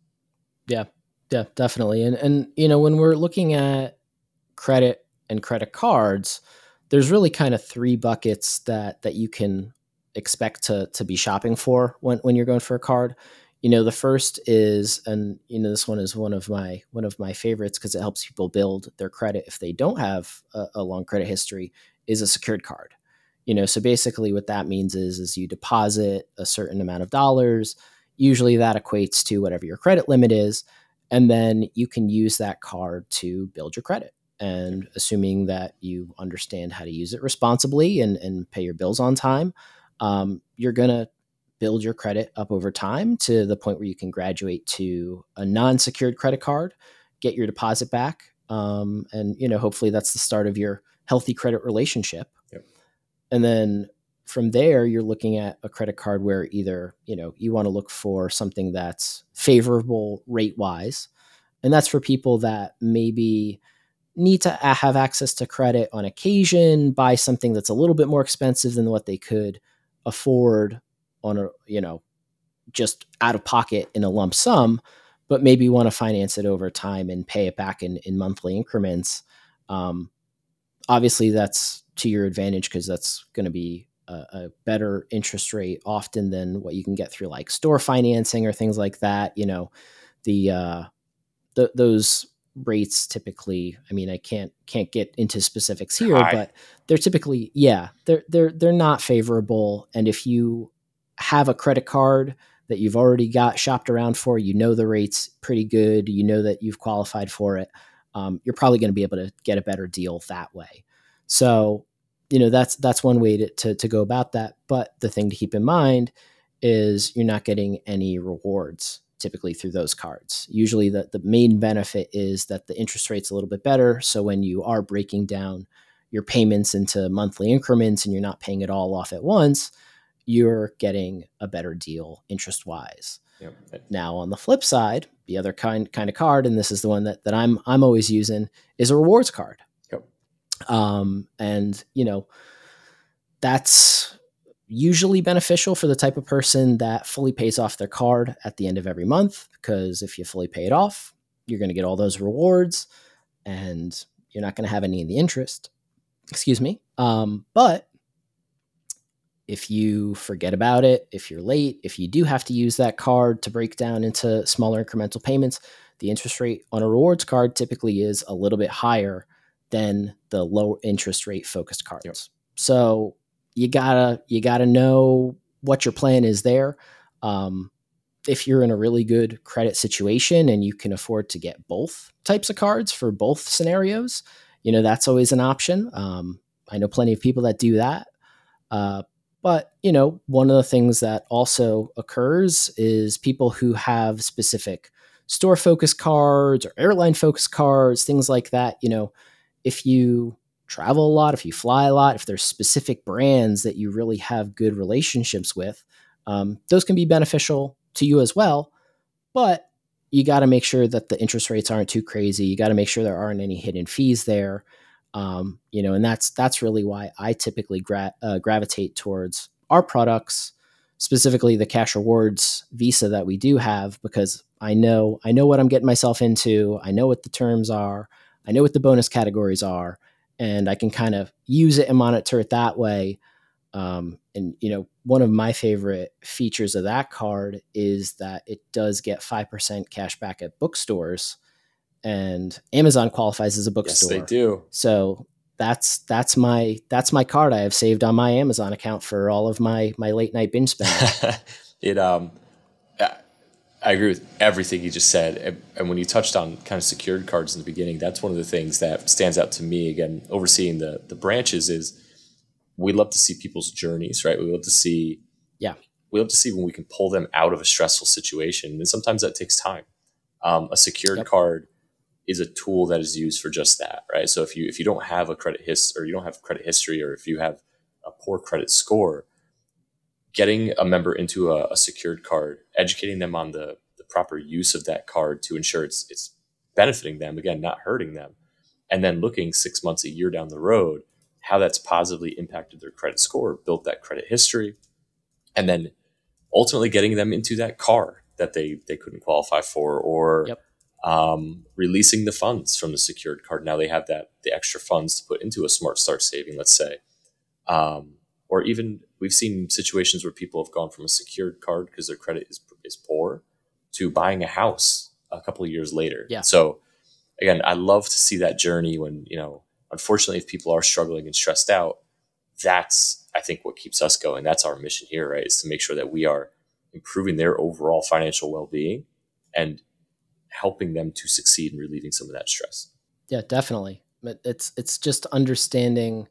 Yeah. Yeah, definitely. And, and, you know, when we're looking at credit and credit cards, there's really kind of three buckets that, that you can expect to, to be shopping for when, when you're going for a card. You know, the first is, and, you know, this one is one of my, one of my favorites because it helps people build their credit if they don't have a, a long credit history, is a secured card. You know, so basically what that means is, is you deposit a certain amount of dollars. Usually that equates to whatever your credit limit is. And then you can use that card to build your credit. And assuming that you understand how to use it responsibly and, and pay your bills on time, um, you're going to build your credit up over time to the point where you can graduate to a non-secured credit card, get your deposit back. Um, and, you know, hopefully that's the start of your healthy credit relationship. Yep. And then from there, you're looking at a credit card where either, you know, you want to look for something that's favorable rate wise. And that's for people that maybe need to have access to credit on occasion, buy something that's a little bit more expensive than what they could afford on a, you know, just out of pocket in a lump sum, but maybe want to finance it over time and pay it back in, in monthly increments. Um, obviously that's to your advantage because that's going to be a, a better interest rate often than what you can get through like store financing or things like that. You know, the, uh, the those rates typically, I mean, I can't, can't get into specifics here, Hi. but they're typically, yeah, they're, they're, they're not favorable. And if you have a credit card that you've already got shopped around for, you know, the rate's pretty good, you know, that you've qualified for it. Um, you're probably going to be able to get a better deal that way. So, you know, that's, that's one way to, to, to go about that. But the thing to keep in mind is you're not getting any rewards typically through those cards. Usually the, the main benefit is that the interest rate's a little bit better. So when you are breaking down your payments into monthly increments and you're not paying it all off at once, you're getting a better deal interest wise. Yep. Now on the flip side, the other kind kind of card, and this is the one that, that I'm I'm always using, is a rewards card. Yep. Um, and you know, that's usually beneficial for the type of person that fully pays off their card at the end of every month, because if you fully pay it off, you're going to get all those rewards and you're not going to have any of the interest. Excuse me. Um, but if you forget about it, if you're late, if you do have to use that card to break down into smaller incremental payments, the interest rate on a rewards card typically is a little bit higher than the low interest rate focused cards. Yep. So you gotta you gotta know what your plan is there. Um, if you're in a really good credit situation and you can afford to get both types of cards for both scenarios, you know, that's always an option. Um, I know plenty of people that do that. Uh, but, you know, one of the things that also occurs is people who have specific store focused cards or airline focused cards, things like that. You know, if you travel a lot, if you fly a lot, if there's specific brands that you really have good relationships with, um, those can be beneficial to you as well. But you got to make sure that the interest rates aren't too crazy. You got to make sure there aren't any hidden fees there. Um, you know, and that's that's really why I typically gra- uh, gravitate towards our products, specifically the Cash Rewards Visa that we do have, because I know I know what I'm getting myself into. I know what the terms are. I know what the bonus categories are, and I can kind of use it and monitor it that way. Um, and you know, one of my favorite features of that card is that it does get five percent cash back at bookstores. And Amazon qualifies as a bookstore. Yes, they do. So that's that's my that's my card I have saved on my Amazon account for all of my my late night binge spending. it um, I agree with everything you just said. And when you touched on kind of secured cards in the beginning, that's one of the things that stands out to me. Again, overseeing the the branches is we love to see people's journeys, right? We love to see, yeah, we love to see when we can pull them out of a stressful situation, and sometimes that takes time. Um, a secured yep. card is a tool that is used for just that, right? So if you if you don't have a credit his or you don't have credit history, or if you have a poor credit score, getting a member into a, a secured card, educating them on the, the proper use of that card to ensure it's it's benefiting them, again, not hurting them, and then looking six months, a year down the road, how that's positively impacted their credit score, built that credit history, and then ultimately getting them into that car that they they couldn't qualify for, or yep. Um, releasing the funds from the secured card. Now they have that the extra funds to put into a Smart Start saving, let's say. Um, or even we've seen situations where people have gone from a secured card because their credit is is poor to buying a house a couple of years later. Yeah. So again, I love to see that journey when, you know, unfortunately, if people are struggling and stressed out, that's, I think, what keeps us going. That's our mission here, right? Is to make sure that we are improving their overall financial well-being and helping them to succeed in relieving some of that stress. Yeah, definitely. But it's it's just understanding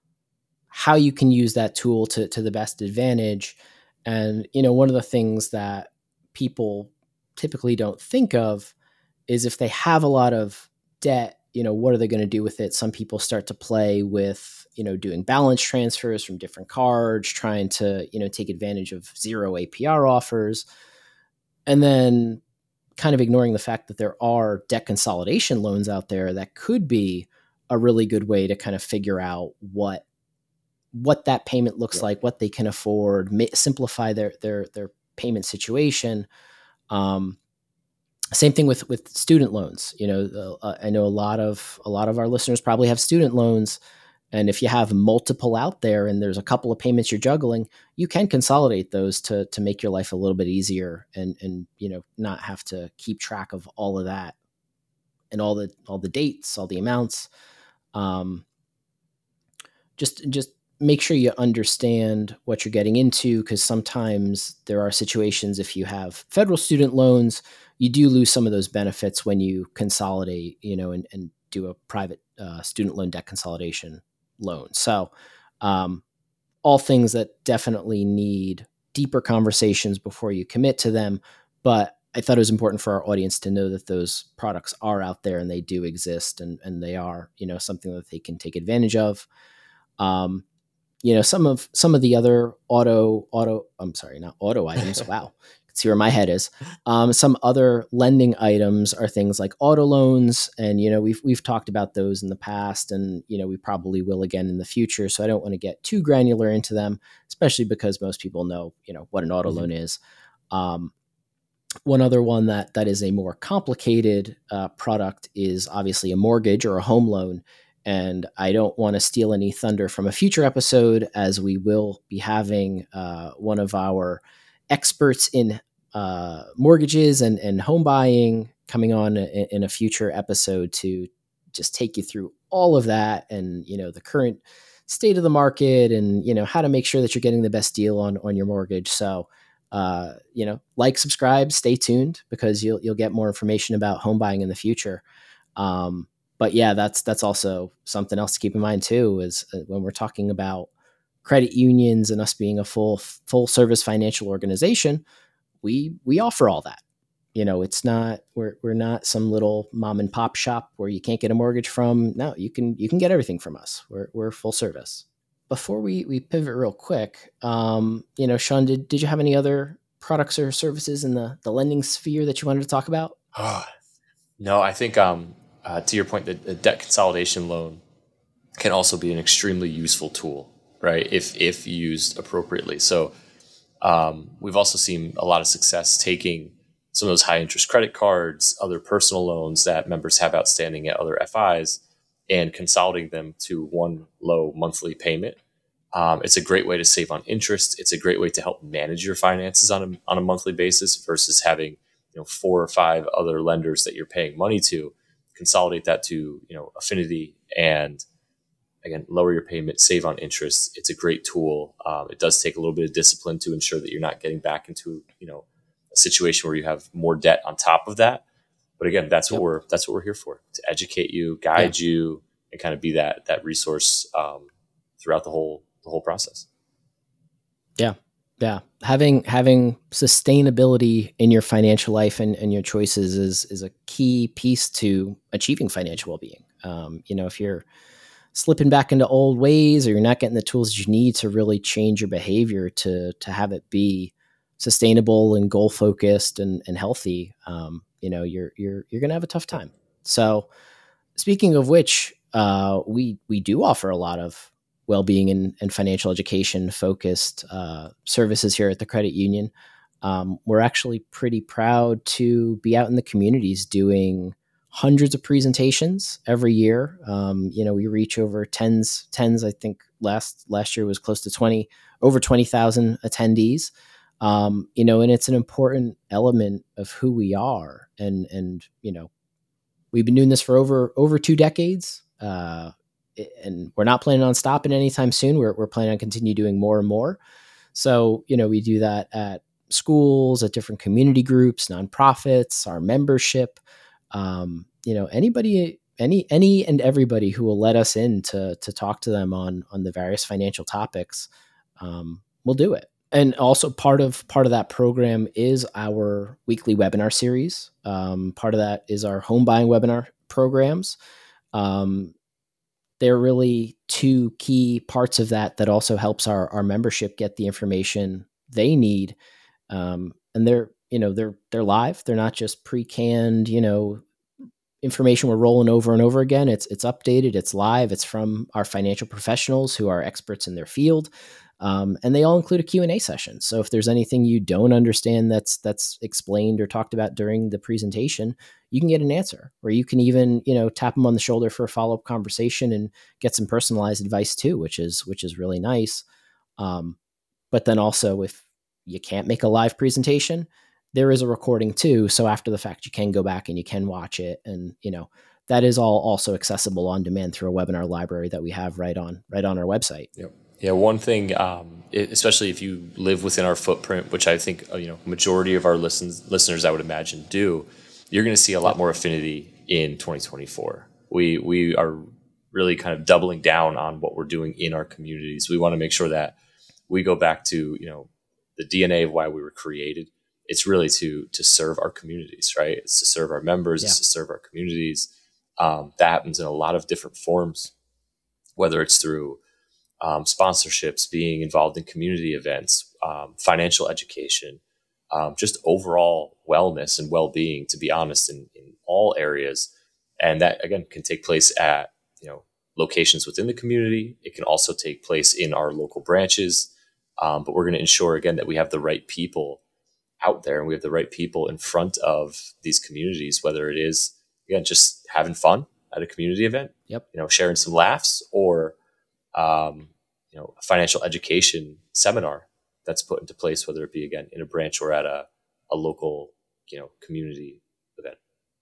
how you can use that tool to to the best advantage. And you know, one of the things that people typically don't think of is if they have a lot of debt, you know, what are they going to do with it? Some people start to play with, you know, doing balance transfers from different cards, trying to, you know, take advantage of zero A P R offers. And then kind of ignoring the fact that there are debt consolidation loans out there that could be a really good way to kind of figure out what what that payment looks yeah. like, what they can afford, ma- simplify their their their payment situation. Um, same thing with with student loans. You know, uh, I know a lot of a lot of our listeners probably have student loans. And if you have multiple out there and there's a couple of payments you're juggling, you can consolidate those to to make your life a little bit easier and and you know not have to keep track of all of that and all the all the dates, all the amounts. Um, just just make sure you understand what you're getting into, because sometimes there are situations, if you have federal student loans, you do lose some of those benefits when you consolidate, you know, and, and do a private uh, student loan debt consolidation loan. So um, all things that definitely need deeper conversations before you commit to them. But I thought it was important for our audience to know that those products are out there and they do exist, and, and they are, you know, something that they can take advantage of. Um, you know, some of some of the other auto auto I'm sorry, not auto items. Wow. see where my head is. Um, some other lending items are things like auto loans, and you know we've we've talked about those in the past, and you know we probably will again in the future. So I don't want to get too granular into them, especially because most people know you know what an auto Mm-hmm. loan is. Um, one other one that that is a more complicated uh, product is obviously a mortgage or a home loan. And I don't want to steal any thunder from a future episode, as we will be having uh, one of our experts in uh, mortgages and, and home buying coming on in, in a future episode to just take you through all of that and you know the current state of the market and you know how to make sure that you're getting the best deal on on your mortgage. So uh, you know, like, subscribe, stay tuned because you'll you'll get more information about home buying in the future. Um, but yeah, that's that's also something else to keep in mind too. Is uh, when we're talking about credit unions and us being a full full service financial organization, we we offer all that. You know, it's not we're we're not some little mom and pop shop where you can't get a mortgage from. No, you can you can get everything from us. We're we're full service. Before we we pivot real quick, um, you know, Sean, did did you have any other products or services in the the lending sphere that you wanted to talk about? No, I think um, uh, to your point, the, the debt consolidation loan can also be an extremely useful tool, right? If if used appropriately. So um, we've also seen a lot of success taking some of those high interest credit cards, other personal loans that members have outstanding at other F Is, and consolidating them to one low monthly payment. Um, it's a great way to save on interest. It's a great way to help manage your finances on a, on a monthly basis versus having you know four or five other lenders that you're paying money to. Consolidate that to you know Affinity and again lower your payment, save on interest. It's a great tool. Um, it does take a little bit of discipline to ensure that you're not getting back into you know a situation where you have more debt on top of that. But again, that's what Yep. we're that's what we're here for, to educate you, Yeah. guide you, and kind of be that that resource um, throughout the whole the whole process. Yeah. Yeah. Having having sustainability in your financial life and, and your choices is is a key piece to achieving financial well-being. Um, you know, if you're slipping back into old ways or you're not getting the tools you need to really change your behavior to to have it be sustainable and goal focused and, and healthy, um, you know, you're you're you're gonna have a tough time. So speaking of which, uh, we we do offer a lot of well-being and, and financial education focused uh, services here at the credit union. Um, we're actually pretty proud to be out in the communities doing hundreds of presentations every year. Um, you know, we reach over tens, tens. I think last last year was close to twenty, over twenty thousand attendees. Um, you know, and it's an important element of who we are, and and you know, we've been doing this for over over two decades, uh, and we're not planning on stopping anytime soon. We're we're planning on continue doing more and more. So you know, we do that at schools, at different community groups, nonprofits, our membership. Um, you know, anybody, any any and everybody who will let us in to to talk to them on on the various financial topics, um, we'll do it. And also part of part of that program is our weekly webinar series. Um, part of that is our home buying webinar programs. Um, they're really two key parts of that that also helps our our membership get the information they need. Um, and they're you know they're they're live. They're not just pre-canned you know information we're rolling over and over again. It's it's updated. It's live. It's from our financial professionals who are experts in their field. Um, and they all include a Q and A session. So if there's anything you don't understand that's that's explained or talked about during the presentation, you can get an answer, or you can even you know tap them on the shoulder for a follow up conversation and get some personalized advice too, which is which is really nice. Um, but then also, if you can't make a live presentation, there is a recording too. So after the fact, you can go back and you can watch it, and you know that is all also accessible on demand through a webinar library that we have right on right on our website. Yep. Yeah, one thing, um, it, especially if you live within our footprint, which I think uh, you know majority of our listens, listeners, I would imagine, do, you're going to see a lot Yep. more affinity in twenty twenty-four. We we are really kind of doubling down on what we're doing in our communities. We want to make sure that we go back to you know the D N A of why we were created. It's really to to serve our communities, right? It's to serve our members. Yeah. It's to serve our communities. Um, that happens in a lot of different forms, whether it's through um, sponsorships, being involved in community events, um, financial education, um, just overall wellness and well-being, to be honest, in, in all areas. And that, again, can take place at, you know, locations within the community. It can also take place in our local branches. Um, but we're going to ensure, again, that we have the right people out there and we have the right people in front of these communities, whether it is, again, just having fun at a community event, Yep. you know, sharing some laughs, or, um, you know, a financial education seminar that's put into place, whether it be, again, in a branch or at a, a local, you know, community event.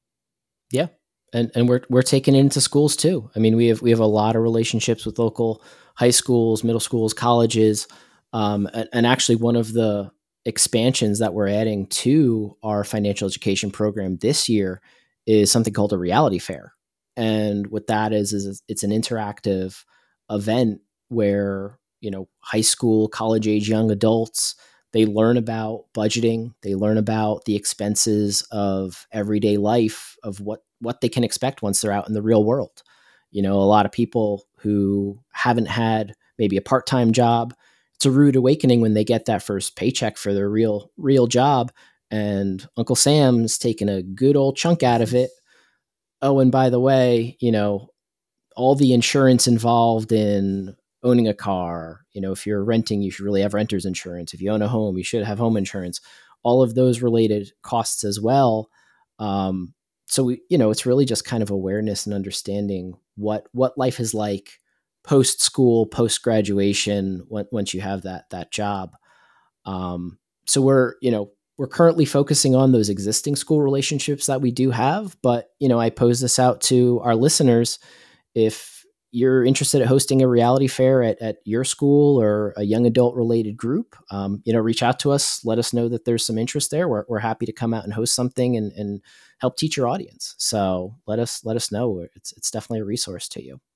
Yeah. And and we're we're taking it into schools too. I mean, we have we have a lot of relationships with local high schools, middle schools, colleges, um, and, and actually one of the expansions that we're adding to our financial education program this year is something called a reality fair. And what that is is it's an interactive event where, you know, high school, college age young adults, they learn about budgeting, they learn about the expenses of everyday life, of what what they can expect once they're out in the real world. You know, a lot of people who haven't had maybe a part-time job, it's a rude awakening when they get that first paycheck for their real real job, and Uncle Sam's taking a good old chunk out of it. Oh, and by the way, you know, all the insurance involved in owning a car. You know, if you're renting, you should really have renter's insurance. If you own a home, you should have home insurance. All of those related costs as well. Um, so we, you know, it's really just kind of awareness and understanding what what life is like post school, post graduation, once you have that that job. Um, so we're, you know, we're currently focusing on those existing school relationships that we do have. But, you know, I pose this out to our listeners. If you're interested in hosting a reality fair at, at your school or a young adult related group, um, you know, reach out to us. Let us know that there's some interest there. We're, we're happy to come out and host something and, and help teach your audience. So let us, let us know. It's, it's definitely a resource to you.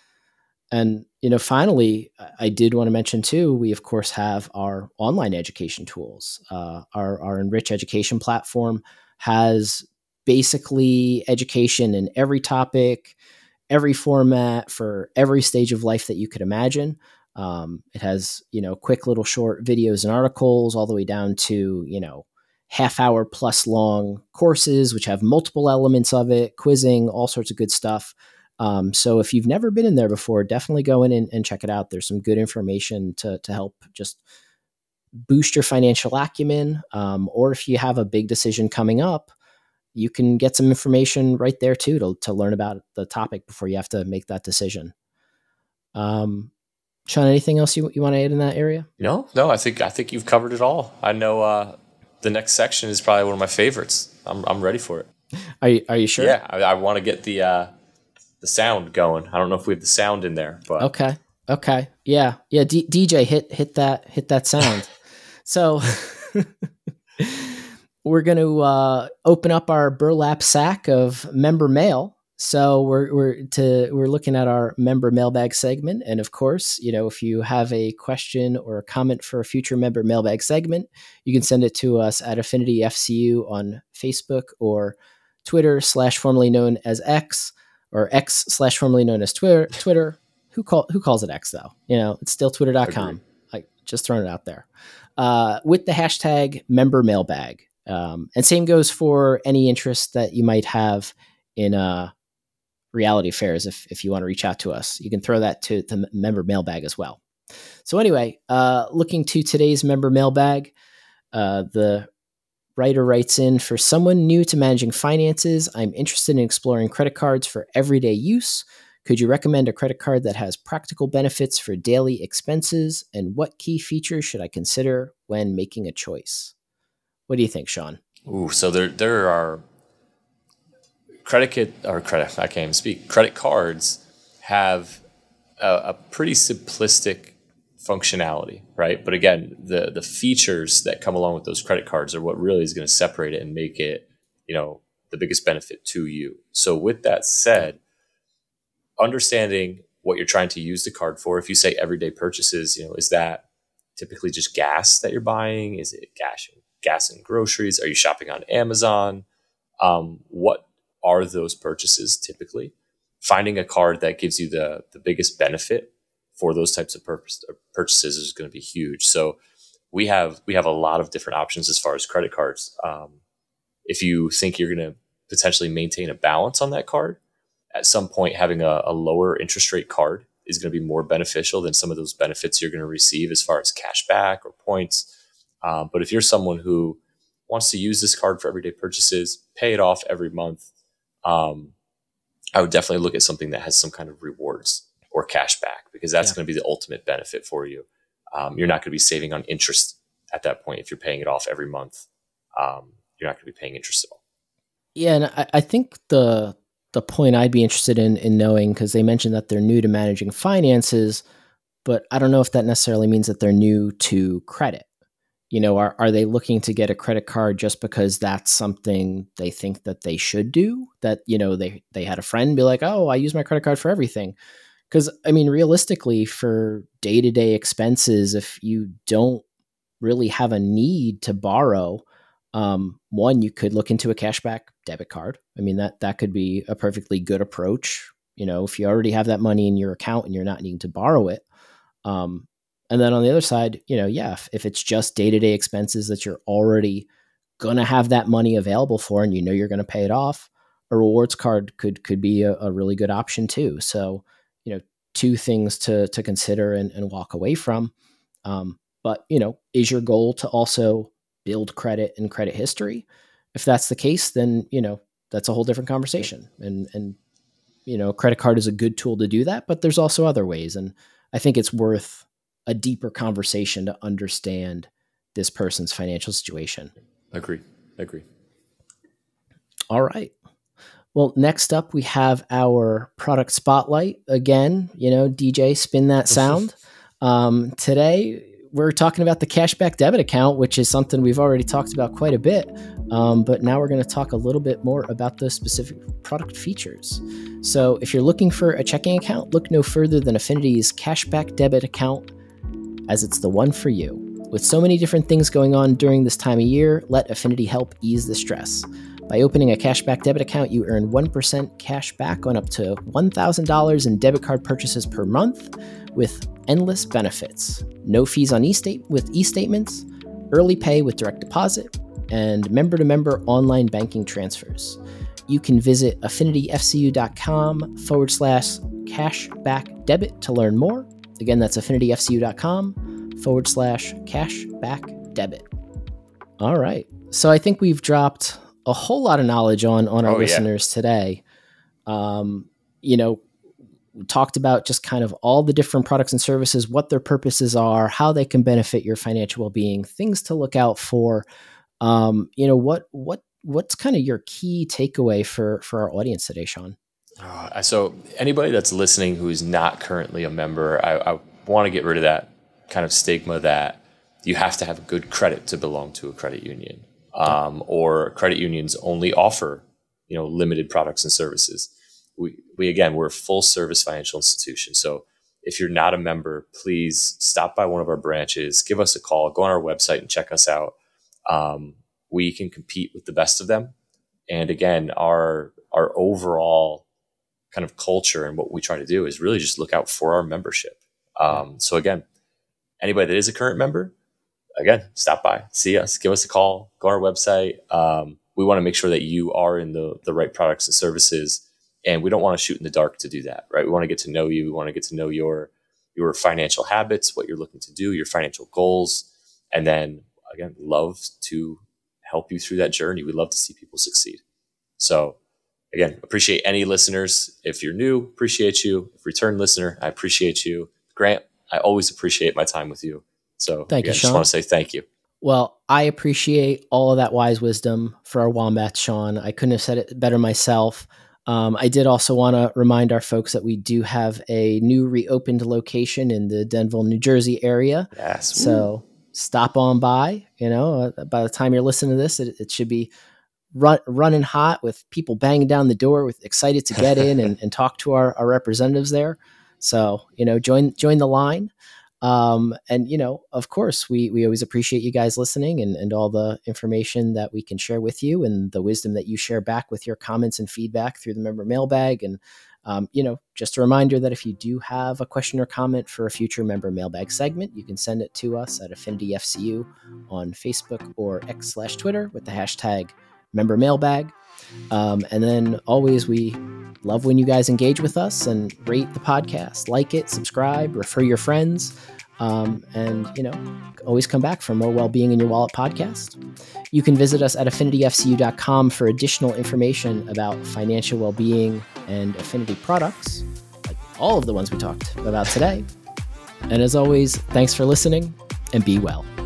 And, you know, finally, I did want to mention too, we of course have our online education tools. Uh, our, our Enrich education platform has basically education in every topic, every format for every stage of life that you could imagine. Um, it has, you know, quick little short videos and articles all the way down to, you know, half hour plus long courses, which have multiple elements of it, quizzing, all sorts of good stuff. Um, so if you've never been in there before, definitely go in and, and check it out. There's some good information to, to help just boost your financial acumen. Um, or if you have a big decision coming up, you can get some information right there too, to, to learn about the topic before you have to make that decision. Um, Sean, anything else you, you want to add in that area? No, no, I think, I think you've covered it all. I know, uh, the next section is probably one of my favorites. I'm, I'm ready for it. Are you, are you sure? Yeah. I, I want to get the, uh, the sound going. I don't know if we have the sound in there, but okay. Okay. Yeah. Yeah. D- DJ hit, hit that, hit that sound. So we're going to uh, open up our burlap sack of member mail. So we're we're to we're looking at our member mailbag segment, and of course, you know, if you have a question or a comment for a future member mailbag segment, you can send it to us at Affinity F C U on Facebook or Twitter slash formerly known as X, or X slash formerly known as Twitter. Twitter. Who call who calls it X though? You know, it's still twitter dot com. Like, just throwing it out there. Uh, with the hashtag member mailbag. Um, and same goes for any interest that you might have in uh, reality fairs. If, if you want to reach out to us, you can throw that to the member mailbag as well. So anyway, uh, looking to today's member mailbag, uh, the writer writes in, for someone new to managing finances, I'm interested in exploring credit cards for everyday use. Could you recommend a credit card that has practical benefits for daily expenses? And what key features should I consider when making a choice? What do you think, Sean? Ooh, so there there are credit kit or credit. I can't even speak. Credit cards have a, a pretty simplistic functionality, right? But again, the the features that come along with those credit cards are what really is going to separate it and make it, you know, the biggest benefit to you. So with that said, yeah. Understanding what you're trying to use the card for. If you say everyday purchases, you know, is that typically just gas that you're buying? Is it gas gas and groceries? Are you shopping on Amazon? Um, what are those purchases typically? Finding a card that gives you the the biggest benefit for those types of purpose, purchases is going to be huge. So we have we have a lot of different options as far as credit cards. Um, if you think you're going to potentially maintain a balance on that card, at some point having a, a lower interest rate card is going to be more beneficial than some of those benefits you're going to receive as far as cash back or points. Um, but if you're someone who wants to use this card for everyday purchases, pay it off every month, um, I would definitely look at something that has some kind of rewards or cash back, because that's yeah. going to be the ultimate benefit for you. Um, you're not going to be saving on interest at that point if you're paying it off every month. Um, you're not going to be paying interest at all. Yeah, and I, I think the the point I'd be interested in in knowing, because they mentioned that they're new to managing finances, but I don't know if that necessarily means that they're new to credit. You know, are are they looking to get a credit card just because that's something they think that they should do? That, you know, they they had a friend be like, oh, I use my credit card for everything. Because, I mean, realistically, for day-to-day expenses, if you don't really have a need to borrow, um, one, you could look into a cashback debit card. I mean, that that could be a perfectly good approach. You know, if you already have that money in your account and you're not needing to borrow it. Um, and then on the other side, you know, yeah, if, if it's just day-to-day expenses that you're already going to have that money available for, and you know you're going to pay it off, a rewards card could could be a, a really good option too. So, you know, two things to to consider and, and walk away from. Um, but, you know, is your goal to also build credit and credit history? If that's the case, then, you know, that's a whole different conversation. And, and, you know, credit card is a good tool to do that, but there's also other ways. And I think it's worth a deeper conversation to understand this person's financial situation. Agree. Agree. All right. Well, next up, we have our product spotlight. Again, you know, D J, spin that sound. um, today, we're talking about the cashback debit account, which is something we've already talked about quite a bit. Um, but now we're going to talk a little bit more about the specific product features. So if you're looking for a checking account, look no further than Affinity's cashback debit account, as it's the one for you. With so many different things going on during this time of year, let Affinity help ease the stress. By opening a cashback debit account, you earn one percent cash back on up to one thousand dollars in debit card purchases per month, with endless benefits. No fees on e-state with e-statements, early pay with direct deposit, and member-to-member online banking transfers. You can visit affinityfcu.com forward slash cashback debit to learn more. Again, that's affinityfcu.com forward slash cashback debit. All right. So I think we've dropped a whole lot of knowledge on, on our oh, listeners yeah. today. Um, you know, we talked about just kind of all the different products and services, what their purposes are, how they can benefit your financial well-being, things to look out for. Um, you know, what, what, what's kind of your key takeaway for, for our audience today, Sean? Uh, so anybody that's listening who's not currently a member, I, I want to get rid of that kind of stigma that you have to have a good credit to belong to a credit union. Um, or credit unions only offer, you know, limited products and services. We, we again, we're a full service financial institution. So if you're not a member, please stop by one of our branches, give us a call, go on our website and check us out. Um, we can compete with the best of them. And again, our, our overall kind of culture and what we try to do is really just look out for our membership. Um, so again, anybody that is a current member, again, stop by, see us, give us a call, go on our website. Um, we want to make sure that you are in the, the right products and services, and we don't want to shoot in the dark to do that, right? We want to get to know you. We want to get to know your, your financial habits, what you're looking to do, your financial goals, and then again, love to help you through that journey. We love to see people succeed. So again, appreciate any listeners. If you're new, appreciate you. If return listener, I appreciate you. Grant, I always appreciate my time with you. So thank again, you, Sean. I just want to say thank you. Well, I appreciate all of that wise wisdom for our wombats, Sean. I couldn't have said it better myself. Um, I did also want to remind our folks that we do have a new reopened location in the Denville, New Jersey area. Yes. So stop on by. You know, uh, by the time you're listening to this, it, it should be run, running hot with people banging down the door, with excited to get in and, and talk to our, our representatives there. So, you know, join join the line. Um, and, you know, of course, we, we always appreciate you guys listening and, and all the information that we can share with you and the wisdom that you share back with your comments and feedback through the member mailbag. And Um, you know, just a reminder that if you do have a question or comment for a future member mailbag segment, you can send it to us at Affinity F C U on Facebook or X slash Twitter with the hashtag member mailbag. Um, and then always, we love when you guys engage with us and rate the podcast, like it, subscribe, refer your friends, um, and, you know, always come back for more Wellbeing in Your Wallet podcast. You can visit us at affinity f c u dot com for additional information about financial well-being and Affinity products, like all of the ones we talked about today. And as always, thanks for listening and be well.